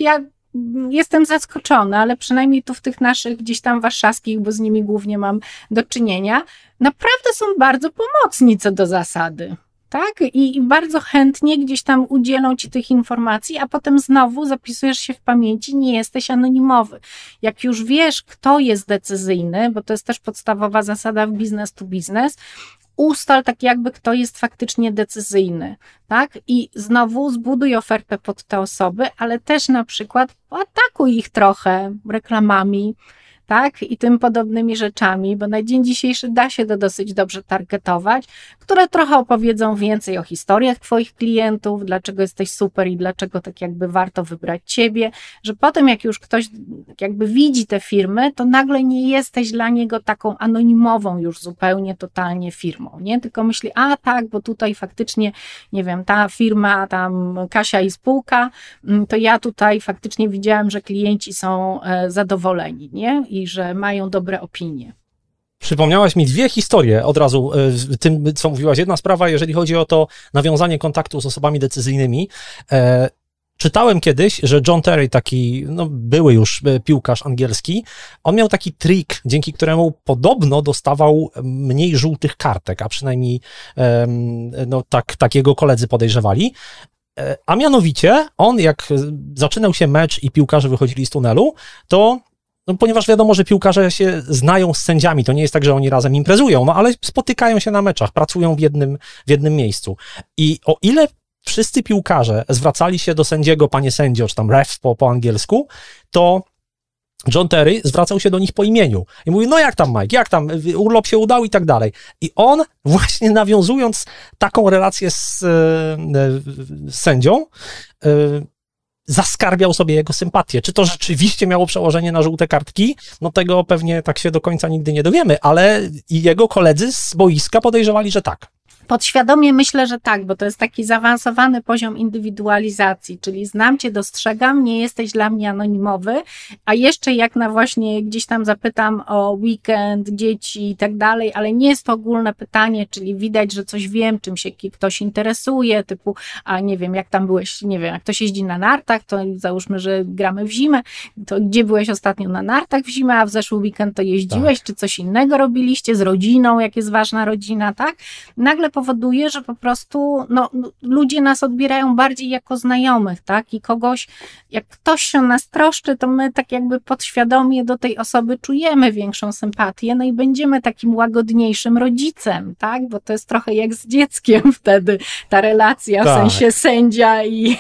Speaker 2: jestem zaskoczona, ale przynajmniej tu w tych naszych gdzieś tam warszawskich, bo z nimi głównie mam do czynienia, naprawdę są bardzo pomocni co do zasady. Tak? I, I bardzo chętnie gdzieś tam udzielą ci tych informacji, a potem znowu zapisujesz się w pamięci, nie jesteś anonimowy. Jak już wiesz, kto jest decyzyjny, bo to jest też podstawowa zasada w business to business, ustal tak jakby, kto jest faktycznie decyzyjny, tak? I znowu zbuduj ofertę pod te osoby, ale też na przykład atakuj ich trochę reklamami, tak? I tym podobnymi rzeczami, bo na dzień dzisiejszy da się to dosyć dobrze targetować, które trochę opowiedzą więcej o historiach twoich klientów, dlaczego jesteś super i dlaczego tak jakby warto wybrać ciebie, że potem jak już ktoś jakby widzi te firmy, to nagle nie jesteś dla niego taką anonimową już zupełnie, totalnie firmą, nie? Tylko myśli, a tak, bo tutaj faktycznie, nie wiem, ta firma, tam Kasia i spółka, to ja tutaj faktycznie widziałam, że klienci są zadowoleni, nie? I że mają dobre opinie.
Speaker 1: Przypomniałaś mi dwie historie od razu w tym, co mówiłaś. Jedna sprawa, jeżeli chodzi o to nawiązanie kontaktu z osobami decyzyjnymi. E, czytałem kiedyś, że John Terry, taki no, były już piłkarz angielski, on miał taki trik, dzięki któremu podobno dostawał mniej żółtych kartek, a przynajmniej e, no, tak, tak jego koledzy podejrzewali. E, a mianowicie on, jak zaczynał się mecz i piłkarze wychodzili z tunelu, to no, ponieważ wiadomo, że piłkarze się znają z sędziami, to nie jest tak, że oni razem imprezują, no ale spotykają się na meczach, pracują w jednym, w jednym miejscu. I o ile wszyscy piłkarze zwracali się do sędziego, panie sędzio, czy tam ref po, po angielsku, to John Terry zwracał się do nich po imieniu i mówił, no jak tam Mike, jak tam, urlop się udał i tak dalej. I on właśnie nawiązując taką relację z, z sędzią, zaskarbiał sobie jego sympatię. Czy to rzeczywiście miało przełożenie na żółte kartki? No tego pewnie tak się do końca nigdy nie dowiemy, ale i jego koledzy z boiska podejrzewali, że tak.
Speaker 2: Podświadomie myślę, że tak, bo to jest taki zaawansowany poziom indywidualizacji, czyli znam cię, dostrzegam, nie jesteś dla mnie anonimowy, a jeszcze jak na właśnie gdzieś tam zapytam o weekend, dzieci i tak dalej, ale nie jest to ogólne pytanie, czyli widać, że coś wiem, czym się ktoś interesuje, typu, a nie wiem, jak tam byłeś, nie wiem, jak ktoś jeździ na nartach, to załóżmy, że gramy w zimę, to gdzie byłeś ostatnio na nartach w zimę, a w zeszły weekend to jeździłeś, tak. Czy coś innego robiliście z rodziną, jak jest ważna rodzina, tak? Nagle powoduje, że po prostu no, ludzie nas odbierają bardziej jako znajomych, tak? I kogoś, jak ktoś się nas troszczy, to my tak jakby podświadomie do tej osoby czujemy większą sympatię, no i będziemy takim łagodniejszym rodzicem, tak? Bo to jest trochę jak z dzieckiem wtedy, ta relacja, tak. W sensie sędzia i,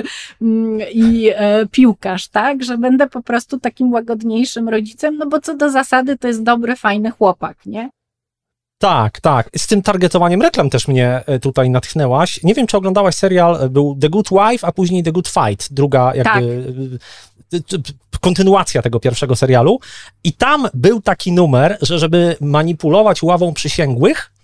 Speaker 2: i e, piłkarz, tak? Że będę po prostu takim łagodniejszym rodzicem, no bo co do zasady to jest dobry, fajny chłopak, nie?
Speaker 1: Tak, tak. Z tym targetowaniem reklam też mnie tutaj natchnęłaś. Nie wiem, czy oglądałaś serial, był The Good Wife, a później The Good Fight, druga jakby tak. kontynuacja tego pierwszego serialu. I tam był taki numer, że żeby manipulować ławą przysięgłych,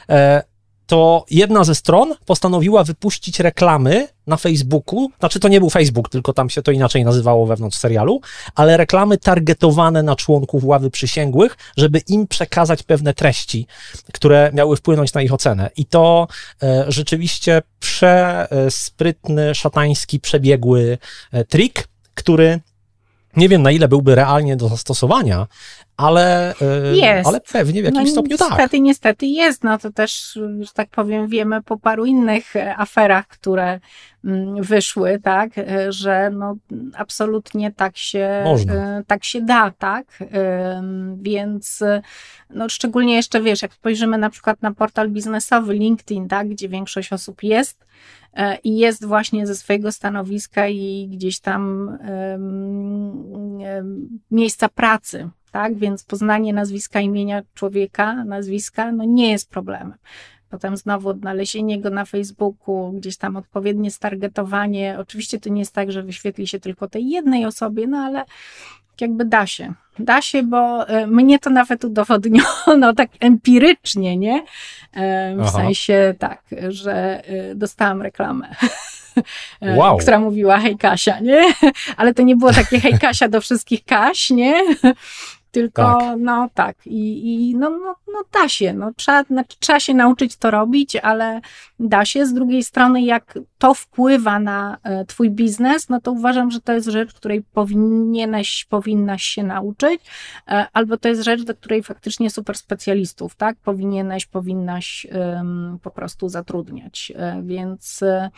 Speaker 1: to jedna ze stron postanowiła wypuścić reklamy na Facebooku, znaczy to nie był Facebook, tylko tam się to inaczej nazywało wewnątrz serialu, ale reklamy targetowane na członków ławy przysięgłych, żeby im przekazać pewne treści, które miały wpłynąć na ich ocenę. I to e, rzeczywiście przesprytny, szatański, przebiegły e, trik, który nie wiem, na ile byłby realnie do zastosowania, ale,
Speaker 2: jest.
Speaker 1: ale pewnie w jakimś
Speaker 2: no,
Speaker 1: stopniu
Speaker 2: niestety,
Speaker 1: tak.
Speaker 2: Niestety, niestety jest. No to też, że tak powiem, wiemy po paru innych aferach, które wyszły, tak, że no absolutnie tak się,
Speaker 1: Można.
Speaker 2: tak się da, tak, więc no szczególnie jeszcze, wiesz, jak spojrzymy na przykład na portal biznesowy LinkedIn, tak, gdzie większość osób jest i jest właśnie ze swojego stanowiska i gdzieś tam um, um, miejsca pracy, tak, więc poznanie nazwiska, imienia człowieka, nazwiska, no nie jest problemem. Potem znowu odnalezienie go na Facebooku, gdzieś tam odpowiednie stargetowanie. Oczywiście to nie jest tak, że wyświetli się tylko tej jednej osobie, no ale jakby da się. Da się, bo mnie to nawet udowodniono tak empirycznie, nie? W Aha. sensie tak, że dostałam reklamę. Wow. Która mówiła hej Kasia, nie? Ale to nie było takie hej Kasia do wszystkich Kaś, nie? Tylko tak. no tak i, i no, no, no da się, no, trzeba, znaczy, trzeba się nauczyć to robić, ale da się. Z drugiej strony jak to wpływa na e, twój biznes, no to uważam, że to jest rzecz, której powinieneś, powinnaś się nauczyć, e, albo to jest rzecz, do której faktycznie super specjalistów, tak, powinieneś, powinnaś um, po prostu zatrudniać, e, więc e,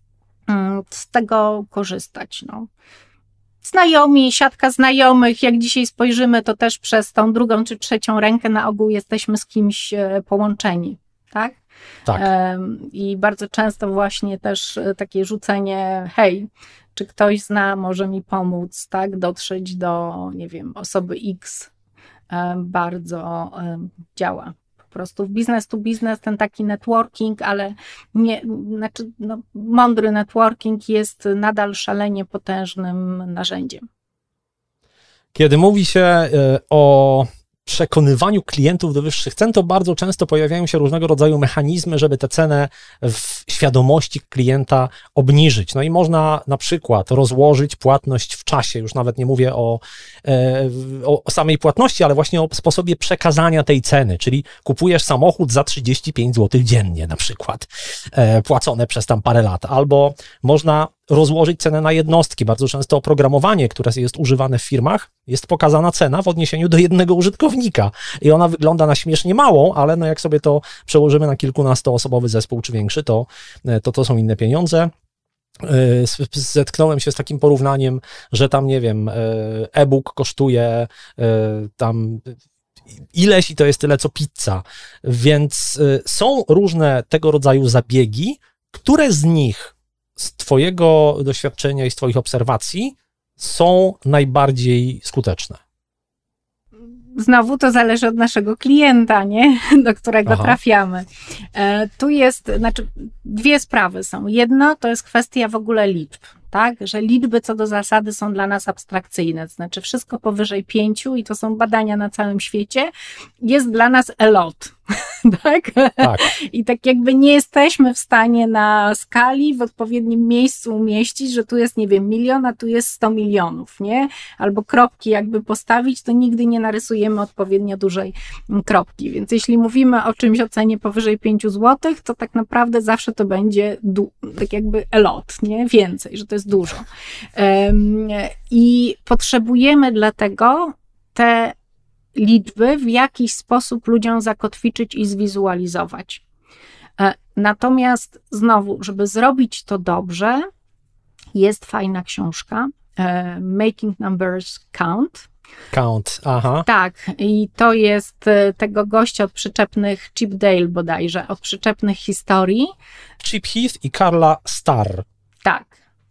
Speaker 2: z tego korzystać, no. Znajomi, siatka znajomych, jak dzisiaj spojrzymy, to też przez tą drugą czy trzecią rękę na ogół jesteśmy z kimś połączeni, tak?
Speaker 1: Tak.
Speaker 2: I bardzo często właśnie też takie rzucenie, hej, czy ktoś zna, może mi pomóc, tak? Dotrzeć do, nie wiem, osoby X bardzo działa. Po prostu w business to business ten taki networking, ale nie, znaczy no, mądry networking jest nadal szalenie potężnym narzędziem.
Speaker 1: Kiedy mówi się o przekonywaniu klientów do wyższych cen, to bardzo często pojawiają się różnego rodzaju mechanizmy, żeby tę cenę w świadomości klienta obniżyć. No i można na przykład rozłożyć płatność w czasie, już nawet nie mówię o, o, o samej płatności, ale właśnie o sposobie przekazania tej ceny, czyli kupujesz samochód za trzydzieści pięć złotych dziennie na przykład, płacone przez tam parę lat, albo można rozłożyć cenę na jednostki. Bardzo często oprogramowanie, które jest używane w firmach, jest pokazana cena w odniesieniu do jednego użytkownika i ona wygląda na śmiesznie małą, ale no jak sobie to przełożymy na kilkunastoosobowy zespół czy większy, to to, to są inne pieniądze. Zetknąłem się z takim porównaniem, że tam, nie wiem, e-book kosztuje tam ileś i to jest tyle co pizza, więc są różne tego rodzaju zabiegi, które z nich z twojego doświadczenia i z twoich obserwacji są najbardziej skuteczne?
Speaker 2: Znowu to zależy od naszego klienta, nie? Do którego Aha. trafiamy. E, tu jest, znaczy dwie sprawy są. Jedno to jest kwestia w ogóle liczb, tak? Że liczby co do zasady są dla nas abstrakcyjne, to znaczy wszystko powyżej pięciu i to są badania na całym świecie, jest dla nas a lot. Tak? tak? I tak jakby nie jesteśmy w stanie na skali w odpowiednim miejscu umieścić, że tu jest, nie wiem, milion, a tu jest sto milionów, nie? Albo kropki jakby postawić, to nigdy nie narysujemy odpowiednio dużej kropki. Więc jeśli mówimy o czymś o cenie powyżej pięciu złotych, to tak naprawdę zawsze to będzie du- tak jakby a lot, nie? Więcej, że to jest dużo. Um, I potrzebujemy dlatego te liczby w jakiś sposób ludziom zakotwiczyć i zwizualizować. Natomiast znowu, żeby zrobić to dobrze, jest fajna książka Making Numbers Count.
Speaker 1: Count, aha.
Speaker 2: Tak, i to jest tego gościa od przyczepnych, Chip Dale bodajże, od przyczepnych historii.
Speaker 1: Chip Heath i Carla Starr.
Speaker 2: Tak.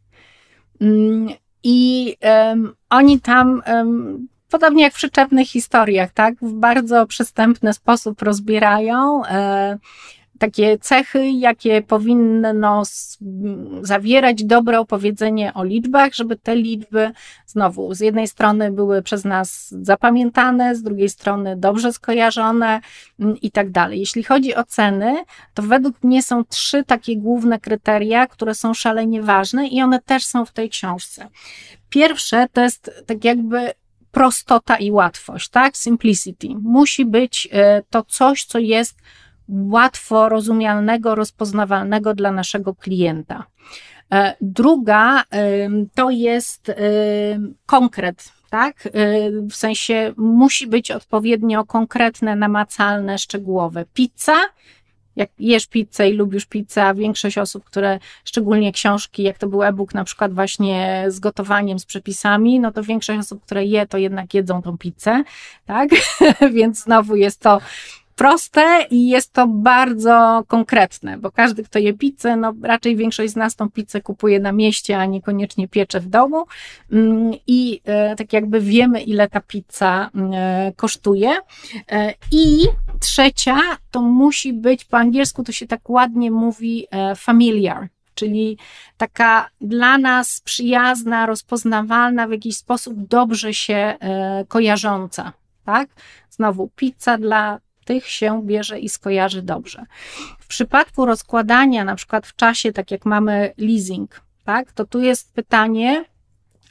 Speaker 2: I um, oni tam um, podobnie jak w przyczepnych historiach, tak, w bardzo przystępny sposób rozbierają e, takie cechy, jakie powinno zawierać dobre opowiedzenie o liczbach, żeby te liczby znowu z jednej strony były przez nas zapamiętane, z drugiej strony dobrze skojarzone i tak dalej. Jeśli chodzi o ceny, to według mnie są trzy takie główne kryteria, które są szalenie ważne i one też są w tej książce. Pierwsze to jest tak jakby prostota i łatwość, tak? Simplicity. Musi być to coś, co jest łatwo rozumialnego, rozpoznawalnego dla naszego klienta. Druga to jest konkret, tak? W sensie musi być odpowiednio konkretne, namacalne, szczegółowe. Pizza, jak jesz pizzę i lubisz pizzę, a większość osób, które, szczególnie książki, jak to był e-book na przykład właśnie z gotowaniem, z przepisami, no to większość osób, które je, to jednak jedzą tą pizzę, tak? Więc znowu jest to proste i jest to bardzo konkretne, bo każdy, kto je pizzę, no raczej większość z nas tą pizzę kupuje na mieście, a niekoniecznie piecze w domu i e, tak jakby wiemy, ile ta pizza e, kosztuje. E, I trzecia, to musi być, po angielsku to się tak ładnie mówi e, familiar, czyli taka dla nas przyjazna, rozpoznawalna, w jakiś sposób dobrze się e, kojarząca, tak? Znowu pizza dla tych się bierze i skojarzy dobrze. W przypadku rozkładania, na przykład w czasie, tak jak mamy leasing, tak, to tu jest pytanie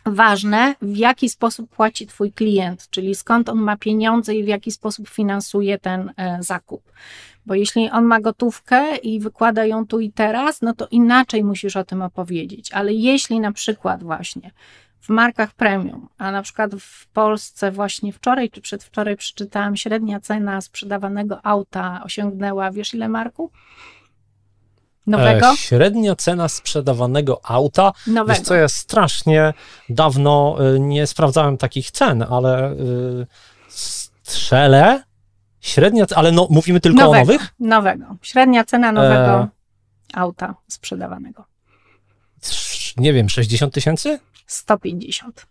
Speaker 2: ważne, w jaki sposób płaci twój klient, czyli skąd on ma pieniądze i w jaki sposób finansuje ten e, zakup. Bo jeśli on ma gotówkę i wykłada ją tu i teraz, no to inaczej musisz o tym opowiedzieć. Ale jeśli na przykład właśnie w markach premium, a na przykład w Polsce właśnie wczoraj czy przedwczoraj przeczytałam, średnia cena sprzedawanego auta osiągnęła, wiesz ile, Marku? Nowego?
Speaker 1: E, średnia cena sprzedawanego auta,
Speaker 2: Nowego.
Speaker 1: Wiesz co, ja strasznie dawno y, nie sprawdzałem takich cen, ale y, strzelę, średnia, ale no, mówimy tylko
Speaker 2: nowego,
Speaker 1: o nowych?
Speaker 2: Nowego. Średnia cena nowego
Speaker 1: e...
Speaker 2: auta sprzedawanego.
Speaker 1: Nie wiem, sześćdziesiąt tysięcy?
Speaker 2: sto pięćdziesiąt.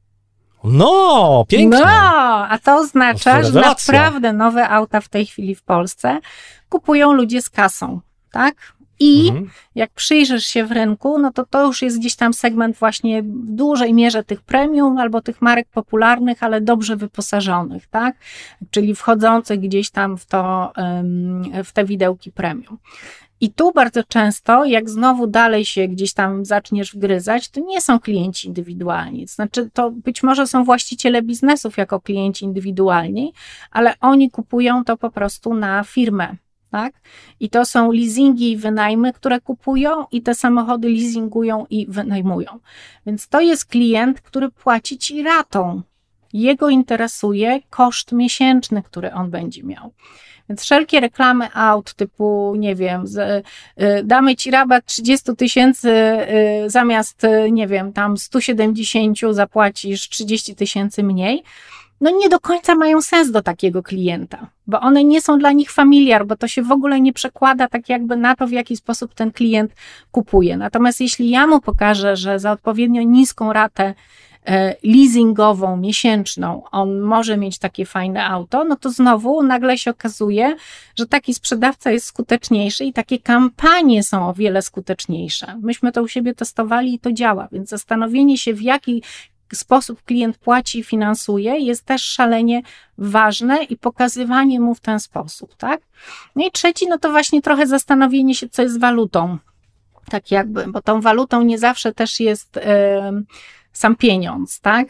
Speaker 1: No, pięknie.
Speaker 2: No, a to oznacza,
Speaker 1: to
Speaker 2: że naprawdę nowe auta w tej chwili w Polsce kupują ludzie z kasą, tak? I mhm. jak przyjrzysz się w rynku, no to to już jest gdzieś tam segment właśnie w dużej mierze tych premium albo tych marek popularnych, ale dobrze wyposażonych, tak? Czyli wchodzących gdzieś tam w to, w te widełki premium. I tu bardzo często, jak znowu dalej się gdzieś tam zaczniesz wgryzać, to nie są klienci indywidualni. To znaczy, to być może są właściciele biznesów jako klienci indywidualni, ale oni kupują to po prostu na firmę. Tak? I to są leasingi i wynajmy, które kupują i te samochody leasingują i wynajmują. Więc to jest klient, który płaci ci ratą. Jego interesuje koszt miesięczny, który on będzie miał. Więc wszelkie reklamy aut typu, nie wiem, z, y, damy ci rabat trzydzieści tysięcy y, zamiast, y, nie wiem, tam sto siedemdziesiąt zapłacisz trzydzieści tysięcy mniej, no nie do końca mają sens do takiego klienta, bo one nie są dla nich familiar, bo to się w ogóle nie przekłada tak jakby na to, w jaki sposób ten klient kupuje. Natomiast jeśli ja mu pokażę, że za odpowiednio niską ratę leasingową, miesięczną, on może mieć takie fajne auto, no to znowu nagle się okazuje, że taki sprzedawca jest skuteczniejszy i takie kampanie są o wiele skuteczniejsze. Myśmy to u siebie testowali i to działa, więc zastanowienie się, w jaki sposób klient płaci i finansuje, jest też szalenie ważne i pokazywanie mu w ten sposób, tak? No i trzeci, no to właśnie trochę zastanowienie się, co jest walutą, tak jakby, bo tą walutą nie zawsze też jest yy, sam pieniądz, tak?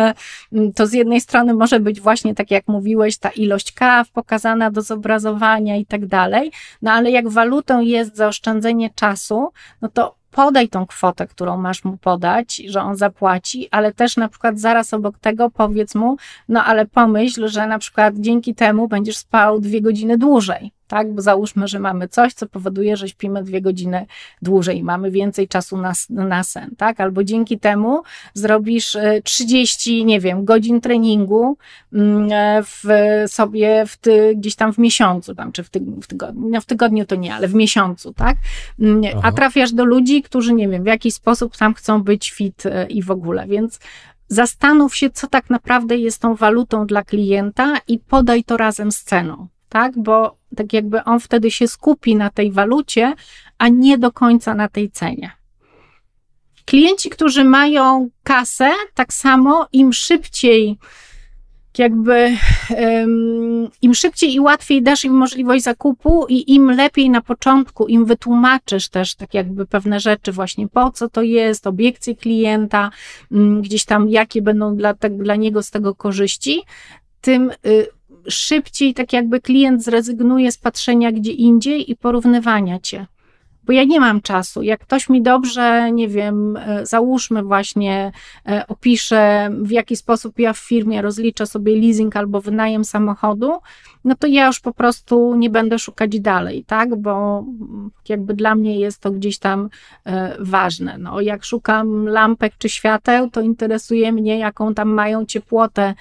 Speaker 2: To z jednej strony może być właśnie, tak jak mówiłeś, ta ilość kaw pokazana do zobrazowania i tak dalej, no ale jak walutą jest zaoszczędzenie czasu, no to podaj tą kwotę, którą masz mu podać, że on zapłaci, ale też na przykład zaraz obok tego powiedz mu, no ale pomyśl, że na przykład dzięki temu będziesz spał dwie godziny dłużej, tak? Bo załóżmy, że mamy coś, co powoduje, że śpimy dwie godziny dłużej, mamy więcej czasu na, na sen, tak? Albo dzięki temu zrobisz trzydzieści, nie wiem, godzin treningu w sobie w ty, gdzieś tam w miesiącu, tam, czy w, ty, w tygodniu, no w tygodniu to nie, ale w miesiącu, tak? A Aha. trafiasz do ludzi, którzy, nie wiem, w jakiś sposób tam chcą być fit i w ogóle, więc zastanów się, co tak naprawdę jest tą walutą dla klienta i podaj to razem z ceną, tak? Bo tak jakby on wtedy się skupi na tej walucie, a nie do końca na tej cenie. Klienci, którzy mają kasę, tak samo im szybciej jakby um, im szybciej i łatwiej dasz im możliwość zakupu i im lepiej na początku im wytłumaczysz też tak jakby pewne rzeczy właśnie po co to jest, obiekcje klienta, um, gdzieś tam jakie będą dla, te, dla niego z tego korzyści, tym y, szybciej tak jakby klient zrezygnuje z patrzenia gdzie indziej i porównywania cię. Bo ja nie mam czasu. Jak ktoś mi dobrze, nie wiem, załóżmy właśnie, opisze, w jaki sposób ja w firmie rozliczę sobie leasing albo wynajem samochodu, no to ja już po prostu nie będę szukać dalej, tak? Bo jakby dla mnie jest to gdzieś tam ważne. No, jak szukam lampek czy świateł, to interesuje mnie, jaką tam mają ciepłotę,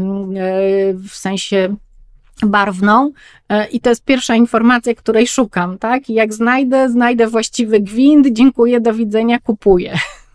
Speaker 2: w sensie barwną i to jest pierwsza informacja, której szukam, tak? I jak znajdę, znajdę właściwy gwint, dziękuję, do widzenia, kupuję.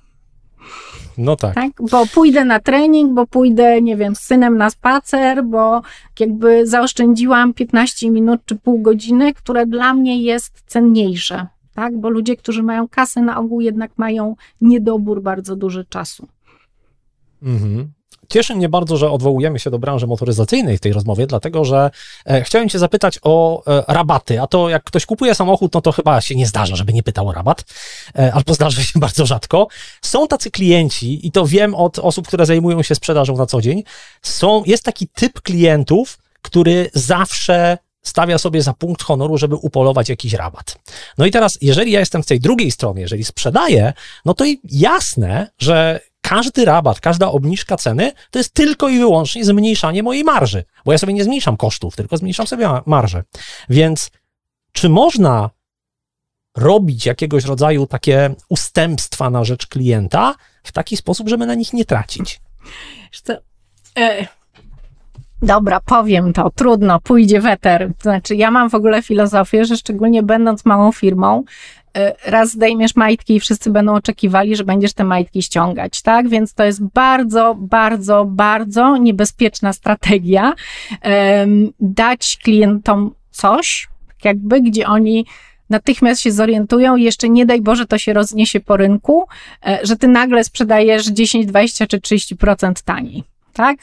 Speaker 1: No tak.
Speaker 2: tak. Bo pójdę na trening, bo pójdę, nie wiem, z synem na spacer, bo jakby zaoszczędziłam piętnaście minut czy pół godziny, które dla mnie jest cenniejsze, tak? Bo ludzie, którzy mają kasę, na ogół jednak mają niedobór bardzo duży czasu.
Speaker 1: Mhm. cieszy mnie bardzo, że odwołujemy się do branży motoryzacyjnej w tej rozmowie, dlatego że e, chciałem cię zapytać o e, rabaty, a to jak ktoś kupuje samochód, no to chyba się nie zdarza, żeby nie pytał o rabat, e, albo zdarzy się bardzo rzadko. Są tacy klienci, i to wiem od osób, które zajmują się sprzedażą na co dzień, są, jest taki typ klientów, który zawsze stawia sobie za punkt honoru, żeby upolować jakiś rabat. No i teraz, jeżeli ja jestem w tej drugiej stronie, jeżeli sprzedaję, no to jasne, że każdy rabat, każda obniżka ceny to jest tylko i wyłącznie zmniejszanie mojej marży, bo ja sobie nie zmniejszam kosztów, tylko zmniejszam sobie marżę. Więc czy można robić jakiegoś rodzaju takie ustępstwa na rzecz klienta w taki sposób, żeby na nich nie tracić?
Speaker 2: To, e, dobra, powiem to, trudno, pójdzie weter. To znaczy, ja mam w ogóle filozofię, że szczególnie będąc małą firmą, raz zdejmiesz majtki i wszyscy będą oczekiwali, że będziesz te majtki ściągać, tak? Więc to jest bardzo, bardzo, bardzo niebezpieczna strategia. Um, dać klientom coś, tak jakby, gdzie oni natychmiast się zorientują i jeszcze nie daj Boże to się rozniesie po rynku, że ty nagle sprzedajesz dziesięć, dwadzieścia czy trzydzieści procent taniej. Tak?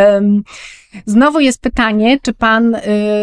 Speaker 2: Znowu jest pytanie, czy pan,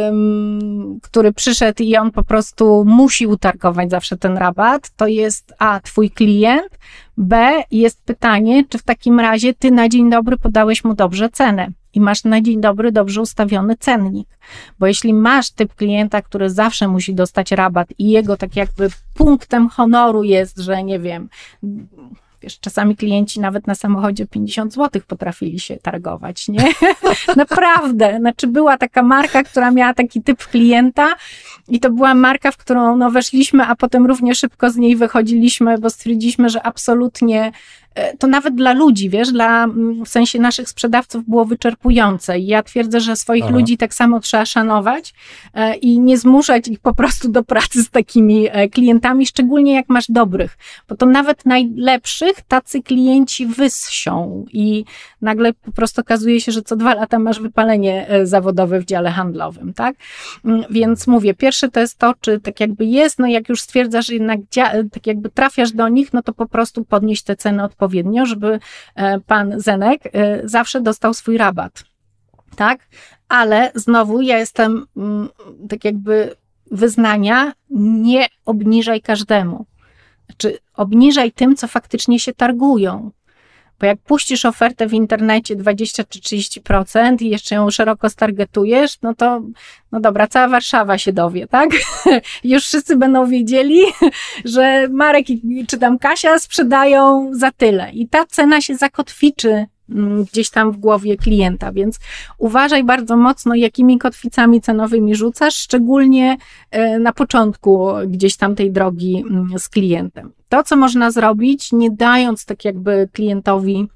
Speaker 2: który przyszedł i on po prostu musi utargować zawsze ten rabat, to jest A, twój klient, B, jest pytanie, czy w takim razie ty na dzień dobry podałeś mu dobrze cenę i masz na dzień dobry dobrze ustawiony cennik. Bo jeśli masz typ klienta, który zawsze musi dostać rabat i jego tak jakby punktem honoru jest, że nie wiem, wiesz, czasami klienci nawet na samochodzie pięćdziesiąt złotych potrafili się targować, nie? Naprawdę. Znaczy była taka marka, która miała taki typ klienta i to była marka, w którą no, weszliśmy, a potem równie szybko z niej wychodziliśmy, bo stwierdziliśmy, że absolutnie to nawet dla ludzi, wiesz, dla, w sensie naszych sprzedawców było wyczerpujące i ja twierdzę, że swoich Aha. ludzi tak samo trzeba szanować e, i nie zmuszać ich po prostu do pracy z takimi e, klientami, szczególnie jak masz dobrych, bo to nawet najlepszych tacy klienci wyssią i nagle po prostu okazuje się, że co dwa lata masz wypalenie e, zawodowe w dziale handlowym, tak? Więc mówię, pierwsze to jest to, czy tak jakby jest, no jak już stwierdzasz, że jednak dzia- tak jakby trafiasz do nich, no to po prostu podnieść te ceny odpowiednio, żeby pan Zenek zawsze dostał swój rabat, tak? Ale znowu ja jestem tak jakby wyznania, nie obniżaj każdemu. Znaczy obniżaj tym, co faktycznie się targują. Bo jak puścisz ofertę w internecie dwadzieścia czy trzydzieści procent i jeszcze ją szeroko stargetujesz, no to, no dobra, cała Warszawa się dowie, tak? Już wszyscy będą wiedzieli, że Marek czy tam Kasia sprzedają za tyle. I ta cena się zakotwiczy gdzieś tam w głowie klienta, więc uważaj bardzo mocno, jakimi kotwicami cenowymi rzucasz, szczególnie na początku gdzieś tam tej drogi z klientem. To, co można zrobić, nie dając tak jakby klientowi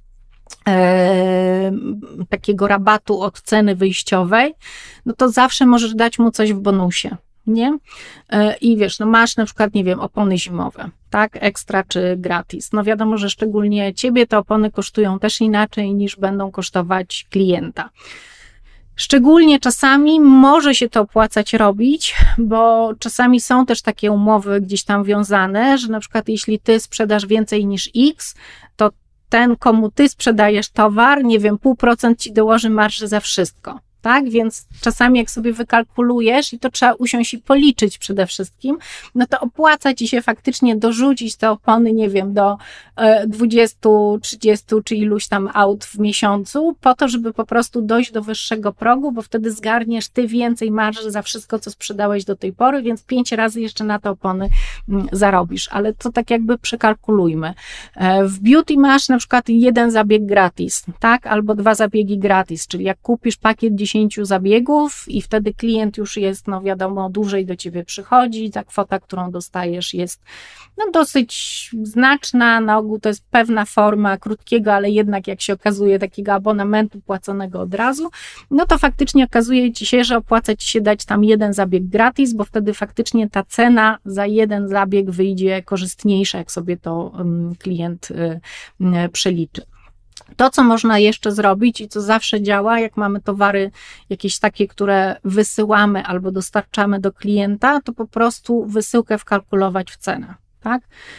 Speaker 2: e, takiego rabatu od ceny wyjściowej, no to zawsze możesz dać mu coś w bonusie, nie? E, I wiesz, no masz na przykład, nie wiem, opony zimowe, tak, ekstra czy gratis. No wiadomo, że szczególnie ciebie te opony kosztują też inaczej niż będą kosztować klienta. Szczególnie czasami może się to opłacać robić, bo czasami są też takie umowy gdzieś tam wiązane, że na przykład jeśli ty sprzedasz więcej niż X, to ten, komu ty sprzedajesz towar, nie wiem, pół procent ci dołoży marży za wszystko. Tak, więc czasami jak sobie wykalkulujesz i to trzeba usiąść i policzyć przede wszystkim, no to opłaca ci się faktycznie dorzucić te opony, nie wiem, do dwudziestu, trzydziestu czy iluś tam aut w miesiącu po to, żeby po prostu dojść do wyższego progu, bo wtedy zgarniesz ty więcej marży za wszystko, co sprzedałeś do tej pory, więc pięć razy jeszcze na te opony zarobisz, ale to tak jakby przekalkulujmy. W beauty masz na przykład jeden zabieg gratis, tak, albo dwa zabiegi gratis, czyli jak kupisz pakiet dziesięciu zabiegów i wtedy klient już jest, no wiadomo, dłużej do ciebie przychodzi, ta kwota, którą dostajesz jest no dosyć znaczna, na ogół to jest pewna forma krótkiego, ale jednak jak się okazuje takiego abonamentu płaconego od razu, no to faktycznie okazuje ci się, że opłaca ci się dać tam jeden zabieg gratis, bo wtedy faktycznie ta cena za jeden zabieg wyjdzie korzystniejsza, jak sobie to klient przeliczy. To, co można jeszcze zrobić i co zawsze działa, jak mamy towary jakieś takie, które wysyłamy albo dostarczamy do klienta, to po prostu wysyłkę wkalkulować w cenę, tak?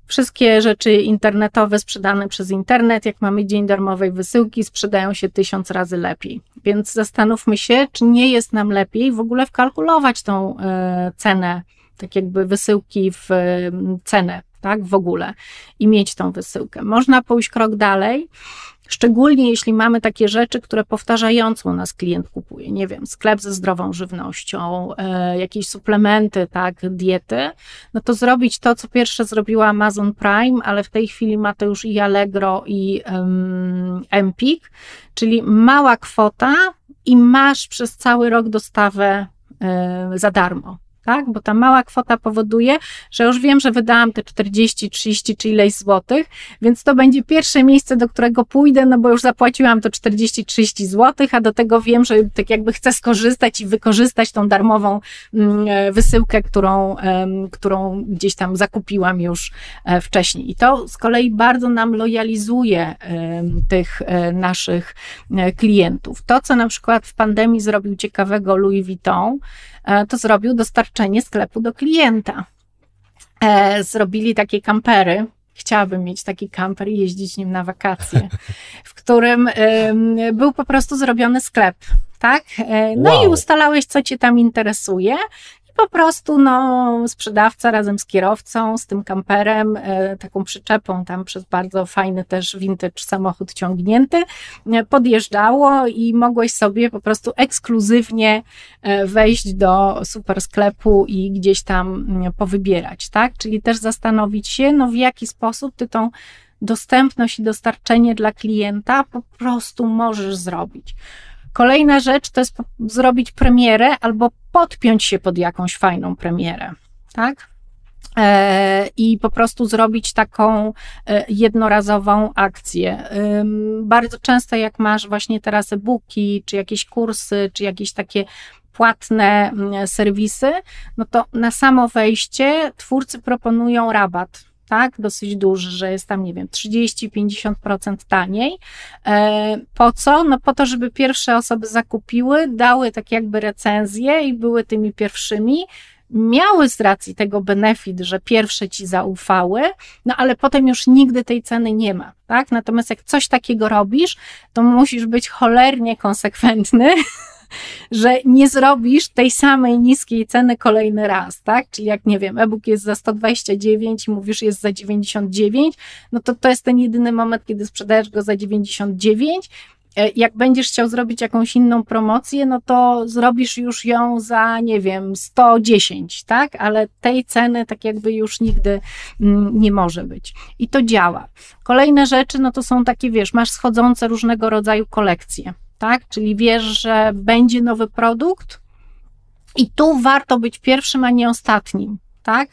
Speaker 2: Wszystkie rzeczy internetowe sprzedane przez internet, jak mamy dzień darmowej wysyłki, sprzedają się tysiąc razy lepiej. Więc zastanówmy się, czy nie jest nam lepiej w ogóle wkalkulować tą e, cenę, tak jakby wysyłki w e, cenę, tak, w ogóle i mieć tą wysyłkę. Można pójść krok dalej, szczególnie jeśli mamy takie rzeczy, które powtarzająco u nas klient kupuje, nie wiem, sklep ze zdrową żywnością, e, jakieś suplementy, tak, diety, no to zrobić to, co pierwsze zrobiła Amazon Prime, ale w tej chwili ma to już i Allegro, i um, Empik, czyli mała kwota i masz przez cały rok dostawę e, za darmo. Tak? Bo ta mała kwota powoduje, że już wiem, że wydałam te czterdzieści, trzydzieści czy ileś złotych, więc to będzie pierwsze miejsce, do którego pójdę, no bo już zapłaciłam to czterdzieści, trzydzieści złotych, a do tego wiem, że tak jakby chcę skorzystać i wykorzystać tą darmową wysyłkę, którą, którą gdzieś tam zakupiłam już wcześniej. I to z kolei bardzo nam lojalizuje tych naszych klientów. To, co na przykład w pandemii zrobił ciekawego Louis Vuitton, to zrobił dostarczenie sklepu do klienta. E, zrobili takie kampery. Chciałabym mieć taki kamper i jeździć nim na wakacje, w którym e, był po prostu zrobiony sklep, tak? E, no wow. I ustalałeś, co cię tam interesuje. Po prostu no, sprzedawca razem z kierowcą, z tym kamperem, e, taką przyczepą tam przez bardzo fajny też vintage samochód ciągnięty, e, podjeżdżało i mogłeś sobie po prostu ekskluzywnie e, wejść do super sklepu i gdzieś tam e, powybierać, tak? Czyli też zastanowić się, no w jaki sposób ty tą dostępność i dostarczenie dla klienta po prostu możesz zrobić. Kolejna rzecz to jest zrobić premierę albo podpiąć się pod jakąś fajną premierę, tak? E, I po prostu zrobić taką e, jednorazową akcję. E, bardzo często jak masz właśnie teraz e-booki, czy jakieś kursy, czy jakieś takie płatne serwisy, no to na samo wejście twórcy proponują rabat. Tak, dosyć duży, że jest tam, nie wiem, trzydzieści do pięćdziesięciu procent taniej. E, po co? No po to, żeby pierwsze osoby zakupiły, dały tak jakby recenzje i były tymi pierwszymi, miały z racji tego benefit, że pierwsze ci zaufały, no ale potem już nigdy tej ceny nie ma, tak? Natomiast jak coś takiego robisz, to musisz być cholernie konsekwentny, że nie zrobisz tej samej niskiej ceny kolejny raz, tak? Czyli jak, nie wiem, e-book jest za sto dwadzieścia dziewięć i mówisz jest za dziewięćdziesiąt dziewięć, no to to jest ten jedyny moment, kiedy sprzedajesz go za dziewięćdziesiąt dziewięć. Jak będziesz chciał zrobić jakąś inną promocję, no to zrobisz już ją za, nie wiem, sto dziesięć, tak? Ale tej ceny tak jakby już nigdy nie może być. I to działa. Kolejne rzeczy, no to są takie, wiesz, masz schodzące różnego rodzaju kolekcje. Tak? Czyli wiesz, że będzie nowy produkt i tu warto być pierwszym, a nie ostatnim, tak?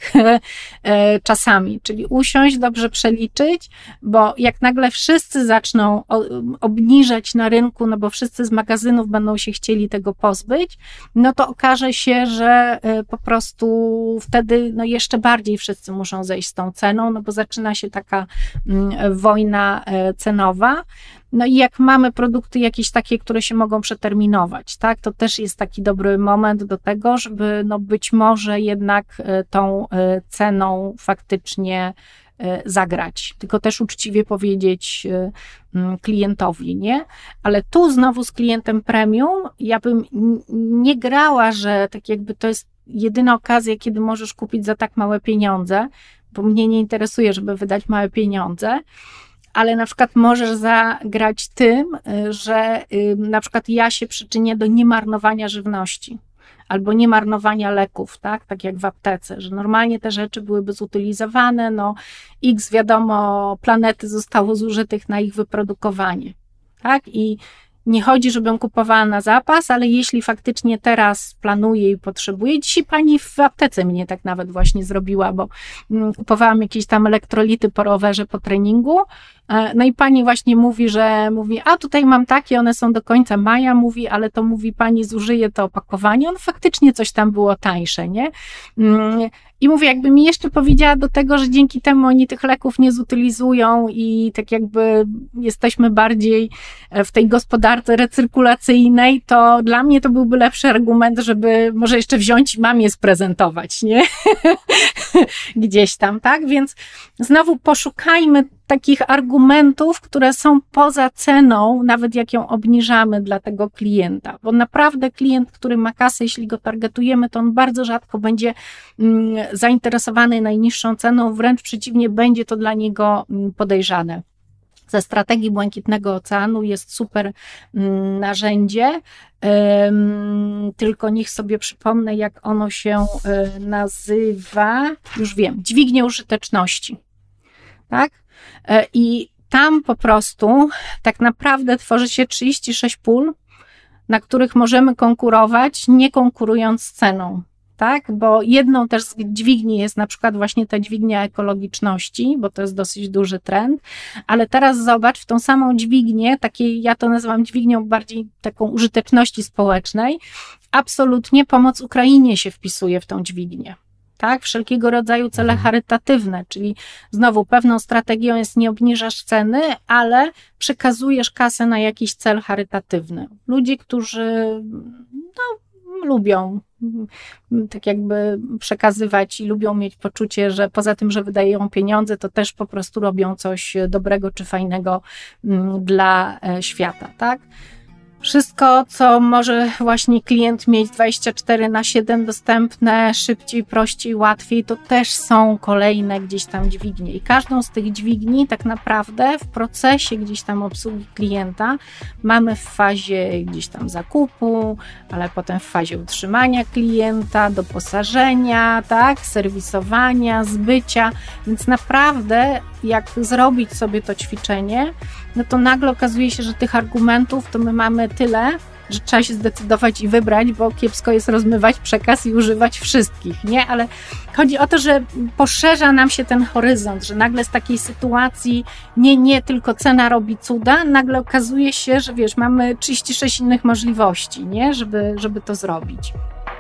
Speaker 2: Czasami, czyli usiąść, dobrze przeliczyć, bo jak nagle wszyscy zaczną obniżać na rynku, no bo wszyscy z magazynów będą się chcieli tego pozbyć, no to okaże się, że po prostu wtedy no jeszcze bardziej wszyscy muszą zejść z tą ceną, no bo zaczyna się taka wojna cenowa. No i jak mamy produkty jakieś takie, które się mogą przeterminować, tak, to też jest taki dobry moment do tego, żeby no być może jednak tą ceną faktycznie zagrać, tylko też uczciwie powiedzieć klientowi, nie? Ale tu znowu z klientem premium ja bym nie grała, że tak jakby to jest jedyna okazja, kiedy możesz kupić za tak małe pieniądze, bo mnie nie interesuje, żeby wydać małe pieniądze, ale na przykład możesz zagrać tym, że na przykład ja się przyczynię do niemarnowania żywności albo niemarnowania leków, tak, tak jak w aptece, że normalnie te rzeczy byłyby zutylizowane, no x wiadomo planety zostało zużytych na ich wyprodukowanie, tak, i nie chodzi, żebym kupowała na zapas, ale jeśli faktycznie teraz planuję i potrzebuję, dzisiaj pani w aptece mnie tak nawet właśnie zrobiła, bo kupowałam jakieś tam elektrolity po rowerze, po treningu, no i pani właśnie mówi, że mówi, a tutaj mam takie, one są do końca maja, mówi, ale to mówi pani zużyje to opakowanie, on faktycznie coś tam było tańsze, nie? I mówię, jakby mi jeszcze powiedziała do tego, że dzięki temu oni tych leków nie zutylizują i tak jakby jesteśmy bardziej w tej gospodarce recyrkulacyjnej, to dla mnie to byłby lepszy argument, żeby może jeszcze wziąć i mamie sprezentować, nie? gdzieś tam, tak? Więc znowu poszukajmy takich argumentów, które są poza ceną, nawet jak ją obniżamy dla tego klienta, bo naprawdę klient, który ma kasę, jeśli go targetujemy, to on bardzo rzadko będzie mm, zainteresowany najniższą ceną, wręcz przeciwnie, będzie to dla niego podejrzane. Ze strategii Błękitnego Oceanu jest super mm, narzędzie, ym, tylko niech sobie przypomnę, jak ono się y, nazywa, już wiem, dźwignię użyteczności, tak? Y, I tam po prostu tak naprawdę tworzy się trzydzieści sześć pól, na których możemy konkurować, nie konkurując z ceną. Tak, bo jedną też z dźwigni jest na przykład właśnie ta dźwignia ekologiczności, bo to jest dosyć duży trend, ale teraz zobacz, w tą samą dźwignię, takiej, ja to nazywam dźwignią bardziej taką użyteczności społecznej, absolutnie pomoc Ukrainie się wpisuje w tą dźwignię. Tak, wszelkiego rodzaju cele charytatywne, czyli znowu pewną strategią jest nie obniżasz ceny, ale przekazujesz kasę na jakiś cel charytatywny. Ludzie, którzy no, lubią tak jakby przekazywać i lubią mieć poczucie, że poza tym, że wydają pieniądze, to też po prostu robią coś dobrego czy fajnego dla świata, tak? Wszystko, co może właśnie klient mieć dwadzieścia cztery na siedem dostępne, szybciej, prościej, łatwiej, to też są kolejne gdzieś tam dźwignie. I każdą z tych dźwigni tak naprawdę w procesie gdzieś tam obsługi klienta mamy w fazie gdzieś tam zakupu, ale potem w fazie utrzymania klienta, doposażenia, tak, serwisowania, zbycia, więc naprawdę jak zrobić sobie to ćwiczenie, no to nagle okazuje się, że tych argumentów to my mamy tyle, że trzeba się zdecydować i wybrać, bo kiepsko jest rozmywać przekaz i używać wszystkich, nie? Ale chodzi o to, że poszerza nam się ten horyzont, że nagle z takiej sytuacji nie, nie tylko cena robi cuda, nagle okazuje się, że wiesz, mamy trzydzieści sześć innych możliwości, nie? Żeby, żeby to zrobić.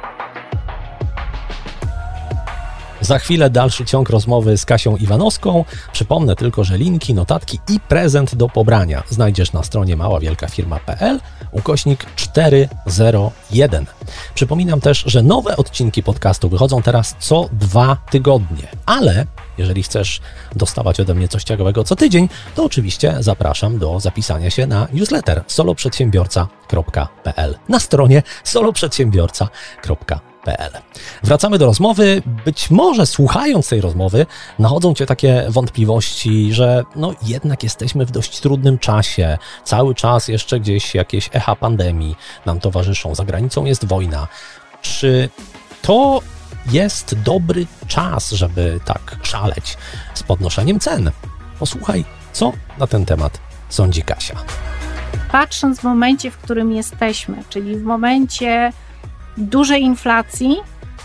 Speaker 1: Za chwilę dalszy ciąg rozmowy z Kasią Iwanowską. Przypomnę tylko, że linki, notatki i prezent do pobrania znajdziesz na stronie maławielkafirma kropka p l ukośnik cztery zero jeden. Przypominam też, że nowe odcinki podcastu wychodzą teraz co dwa tygodnie, ale jeżeli chcesz dostawać ode mnie coś ciekawego co tydzień, to oczywiście zapraszam do zapisania się na newsletter soloprzedsiębiorca kropka p l na stronie soloprzedsiębiorca kropka p l. Wracamy do rozmowy. Być może słuchając tej rozmowy nachodzą Cię takie wątpliwości, że no jednak jesteśmy w dość trudnym czasie. Cały czas jeszcze gdzieś jakieś echa pandemii nam towarzyszą. Za granicą jest wojna. Czy to jest dobry czas, żeby tak szaleć z podnoszeniem cen? Posłuchaj, co na ten temat sądzi Kasia.
Speaker 2: Patrząc w momencie, w którym jesteśmy, czyli w momencie dużej inflacji,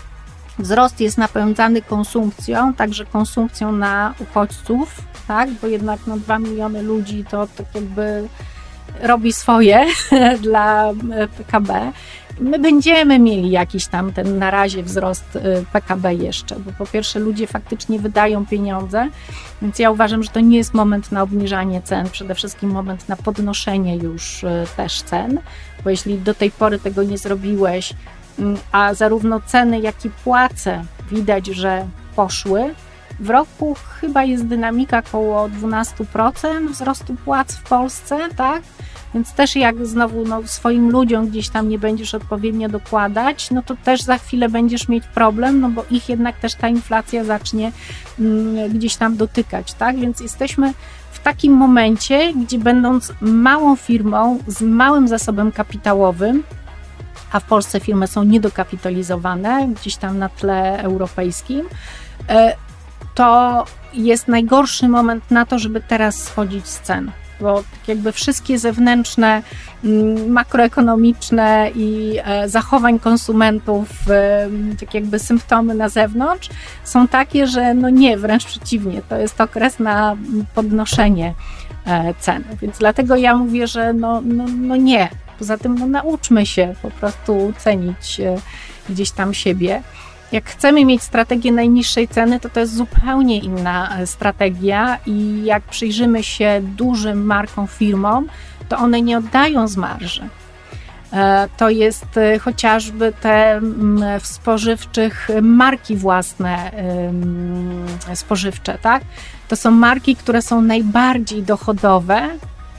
Speaker 2: wzrost jest napędzany konsumpcją, także konsumpcją na uchodźców, tak, bo jednak no, dwa miliony ludzi to tak jakby robi swoje dla P K B. My będziemy mieli jakiś tam ten na razie wzrost P K B jeszcze, bo po pierwsze ludzie faktycznie wydają pieniądze, więc ja uważam, że to nie jest moment na obniżanie cen, przede wszystkim moment na podnoszenie już też cen, bo jeśli do tej pory tego nie zrobiłeś, a zarówno ceny, jak i płace widać, że poszły, w roku chyba jest dynamika około dwanaście procent wzrostu płac w Polsce, tak? Więc też jak znowu no, swoim ludziom gdzieś tam nie będziesz odpowiednio dokładać, no to też za chwilę będziesz mieć problem, no bo ich jednak też ta inflacja zacznie mm, gdzieś tam dotykać, tak? Więc jesteśmy w takim momencie, gdzie będąc małą firmą z małym zasobem kapitałowym, a w Polsce firmy są niedokapitalizowane, gdzieś tam na tle europejskim, to jest najgorszy moment na to, żeby teraz schodzić z cen, bo tak jakby wszystkie zewnętrzne, makroekonomiczne i zachowań konsumentów, tak jakby symptomy na zewnątrz są takie, że no nie, wręcz przeciwnie, to jest okres na podnoszenie cen, więc dlatego ja mówię, że no, no, no nie. Poza tym no, nauczmy się po prostu cenić gdzieś tam siebie. Jak chcemy mieć strategię najniższej ceny, to to jest zupełnie inna strategia i jak przyjrzymy się dużym markom, firmom, to one nie oddają z marży. to jest chociażby te w spożywczych marki własne spożywcze, tak? To są marki, które są najbardziej dochodowe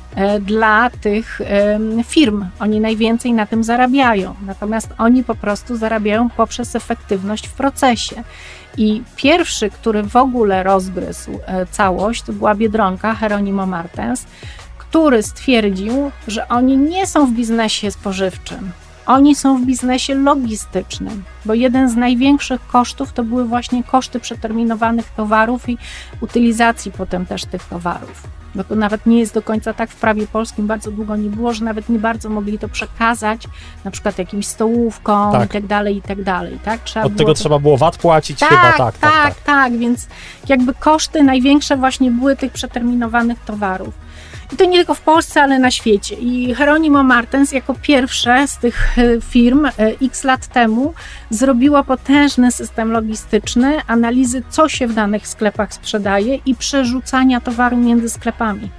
Speaker 2: dla tych firm. Oni najwięcej na tym zarabiają, natomiast oni po prostu zarabiają poprzez efektywność w procesie. I pierwszy, który w ogóle rozgryzł całość, to była Biedronka, Jeronimo Martens, który stwierdził, że oni nie są w biznesie spożywczym, oni są w biznesie logistycznym, bo jeden z największych kosztów to były właśnie koszty przeterminowanych towarów i utylizacji potem też tych towarów. Bo to nawet nie jest do końca tak w prawie polskim, bardzo długo nie było, że nawet nie bardzo mogli to przekazać, na przykład jakimś stołówkom tak. i tak dalej, i tak dalej. Tak?
Speaker 1: Trzeba Od tego to... trzeba było V A T płacić
Speaker 2: tak,
Speaker 1: chyba,
Speaker 2: tak,
Speaker 1: tak,
Speaker 2: tak,
Speaker 1: tak,
Speaker 2: tak, tak, więc jakby koszty największe właśnie były tych przeterminowanych towarów. I to nie tylko w Polsce, ale na świecie. I Jeronimo Martens jako pierwsze z tych firm x lat temu zrobiło potężny system logistyczny, analizy, co się w danych sklepach sprzedaje i przerzucania towaru między sklepami,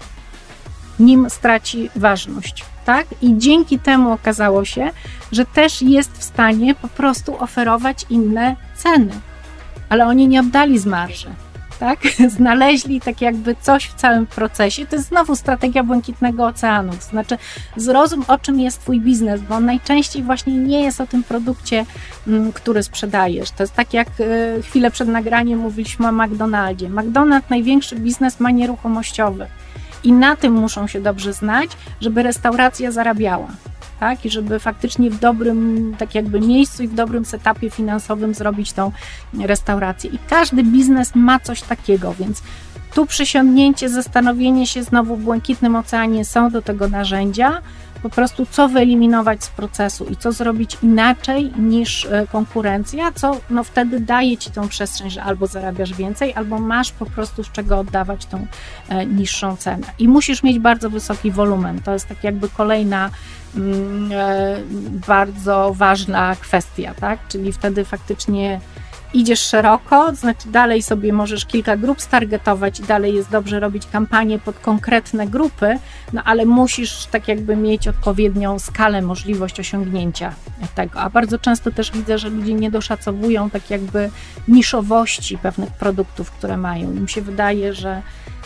Speaker 2: nim straci ważność. Tak? I dzięki temu okazało się, że też jest w stanie po prostu oferować inne ceny. Ale oni nie oddali z marży. Tak? Znaleźli tak jakby coś w całym procesie. To jest znowu strategia Błękitnego Oceanu. To znaczy zrozum, o czym jest twój biznes, bo on najczęściej właśnie nie jest o tym produkcie, m, który sprzedajesz. To jest tak jak y, chwilę przed nagraniem mówiliśmy o McDonaldzie. McDonald's największy biznes ma nieruchomościowy i na tym muszą się dobrze znać, żeby restauracja zarabiała. Tak? I żeby faktycznie w dobrym tak jakby miejscu i w dobrym setupie finansowym zrobić tą restaurację. I każdy biznes ma coś takiego, więc tu przysiągnięcie, zastanowienie się znowu w Błękitnym Oceanie są do tego narzędzia, po prostu co wyeliminować z procesu i co zrobić inaczej niż konkurencja, co no wtedy daje ci tą przestrzeń, że albo zarabiasz więcej, albo masz po prostu z czego oddawać tą e, niższą cenę. I musisz mieć bardzo wysoki wolumen. To jest tak jakby kolejna mm, e, bardzo ważna kwestia, tak? Czyli wtedy faktycznie idziesz szeroko, to znaczy dalej sobie możesz kilka grup stargetować i dalej jest dobrze robić kampanie pod konkretne grupy, no ale musisz tak jakby mieć odpowiednią skalę, możliwość osiągnięcia tego. A bardzo często też widzę, że ludzie nie doszacowują tak jakby niszowości pewnych produktów, które mają. Im się wydaje, że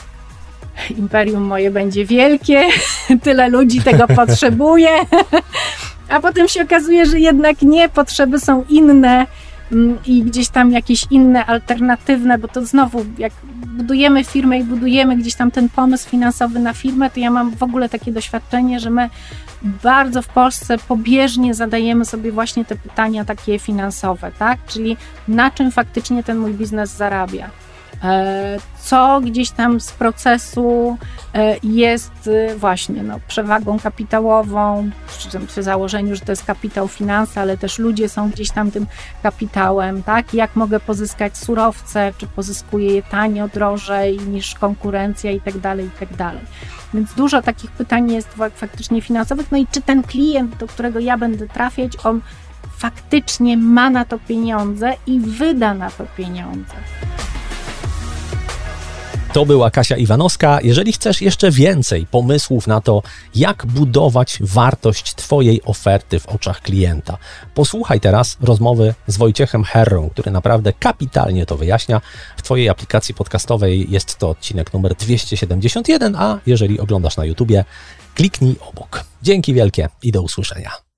Speaker 2: imperium moje będzie wielkie, tyle ludzi tego potrzebuje, a potem się okazuje, że jednak nie, potrzeby są inne, i gdzieś tam jakieś inne, alternatywne, bo to znowu, jak budujemy firmę i budujemy gdzieś tam ten pomysł finansowy na firmę, to ja mam w ogóle takie doświadczenie, że my bardzo w Polsce pobieżnie zadajemy sobie właśnie te pytania takie finansowe, tak? Czyli na czym faktycznie ten mój biznes zarabia? Co gdzieś tam z procesu jest właśnie no, przewagą kapitałową, przy założeniu, że to jest kapitał finanse, ale też ludzie są gdzieś tam tym kapitałem, tak? Jak mogę pozyskać surowce, czy pozyskuję je tanio, drożej niż konkurencja i tak dalej, i tak dalej. Więc dużo takich pytań jest faktycznie finansowych, no i czy ten klient, do którego ja będę trafiać, on faktycznie ma na to pieniądze i wyda na to pieniądze.
Speaker 1: To była Kasia Iwanowska. Jeżeli chcesz jeszcze więcej pomysłów na to, jak budować wartość twojej oferty w oczach klienta, posłuchaj teraz rozmowy z Wojciechem Herrą, który naprawdę kapitalnie to wyjaśnia. W twojej aplikacji podcastowej jest to odcinek numer dwieście siedemdziesiąt jeden, a jeżeli oglądasz na YouTubie, kliknij obok. Dzięki wielkie i do usłyszenia.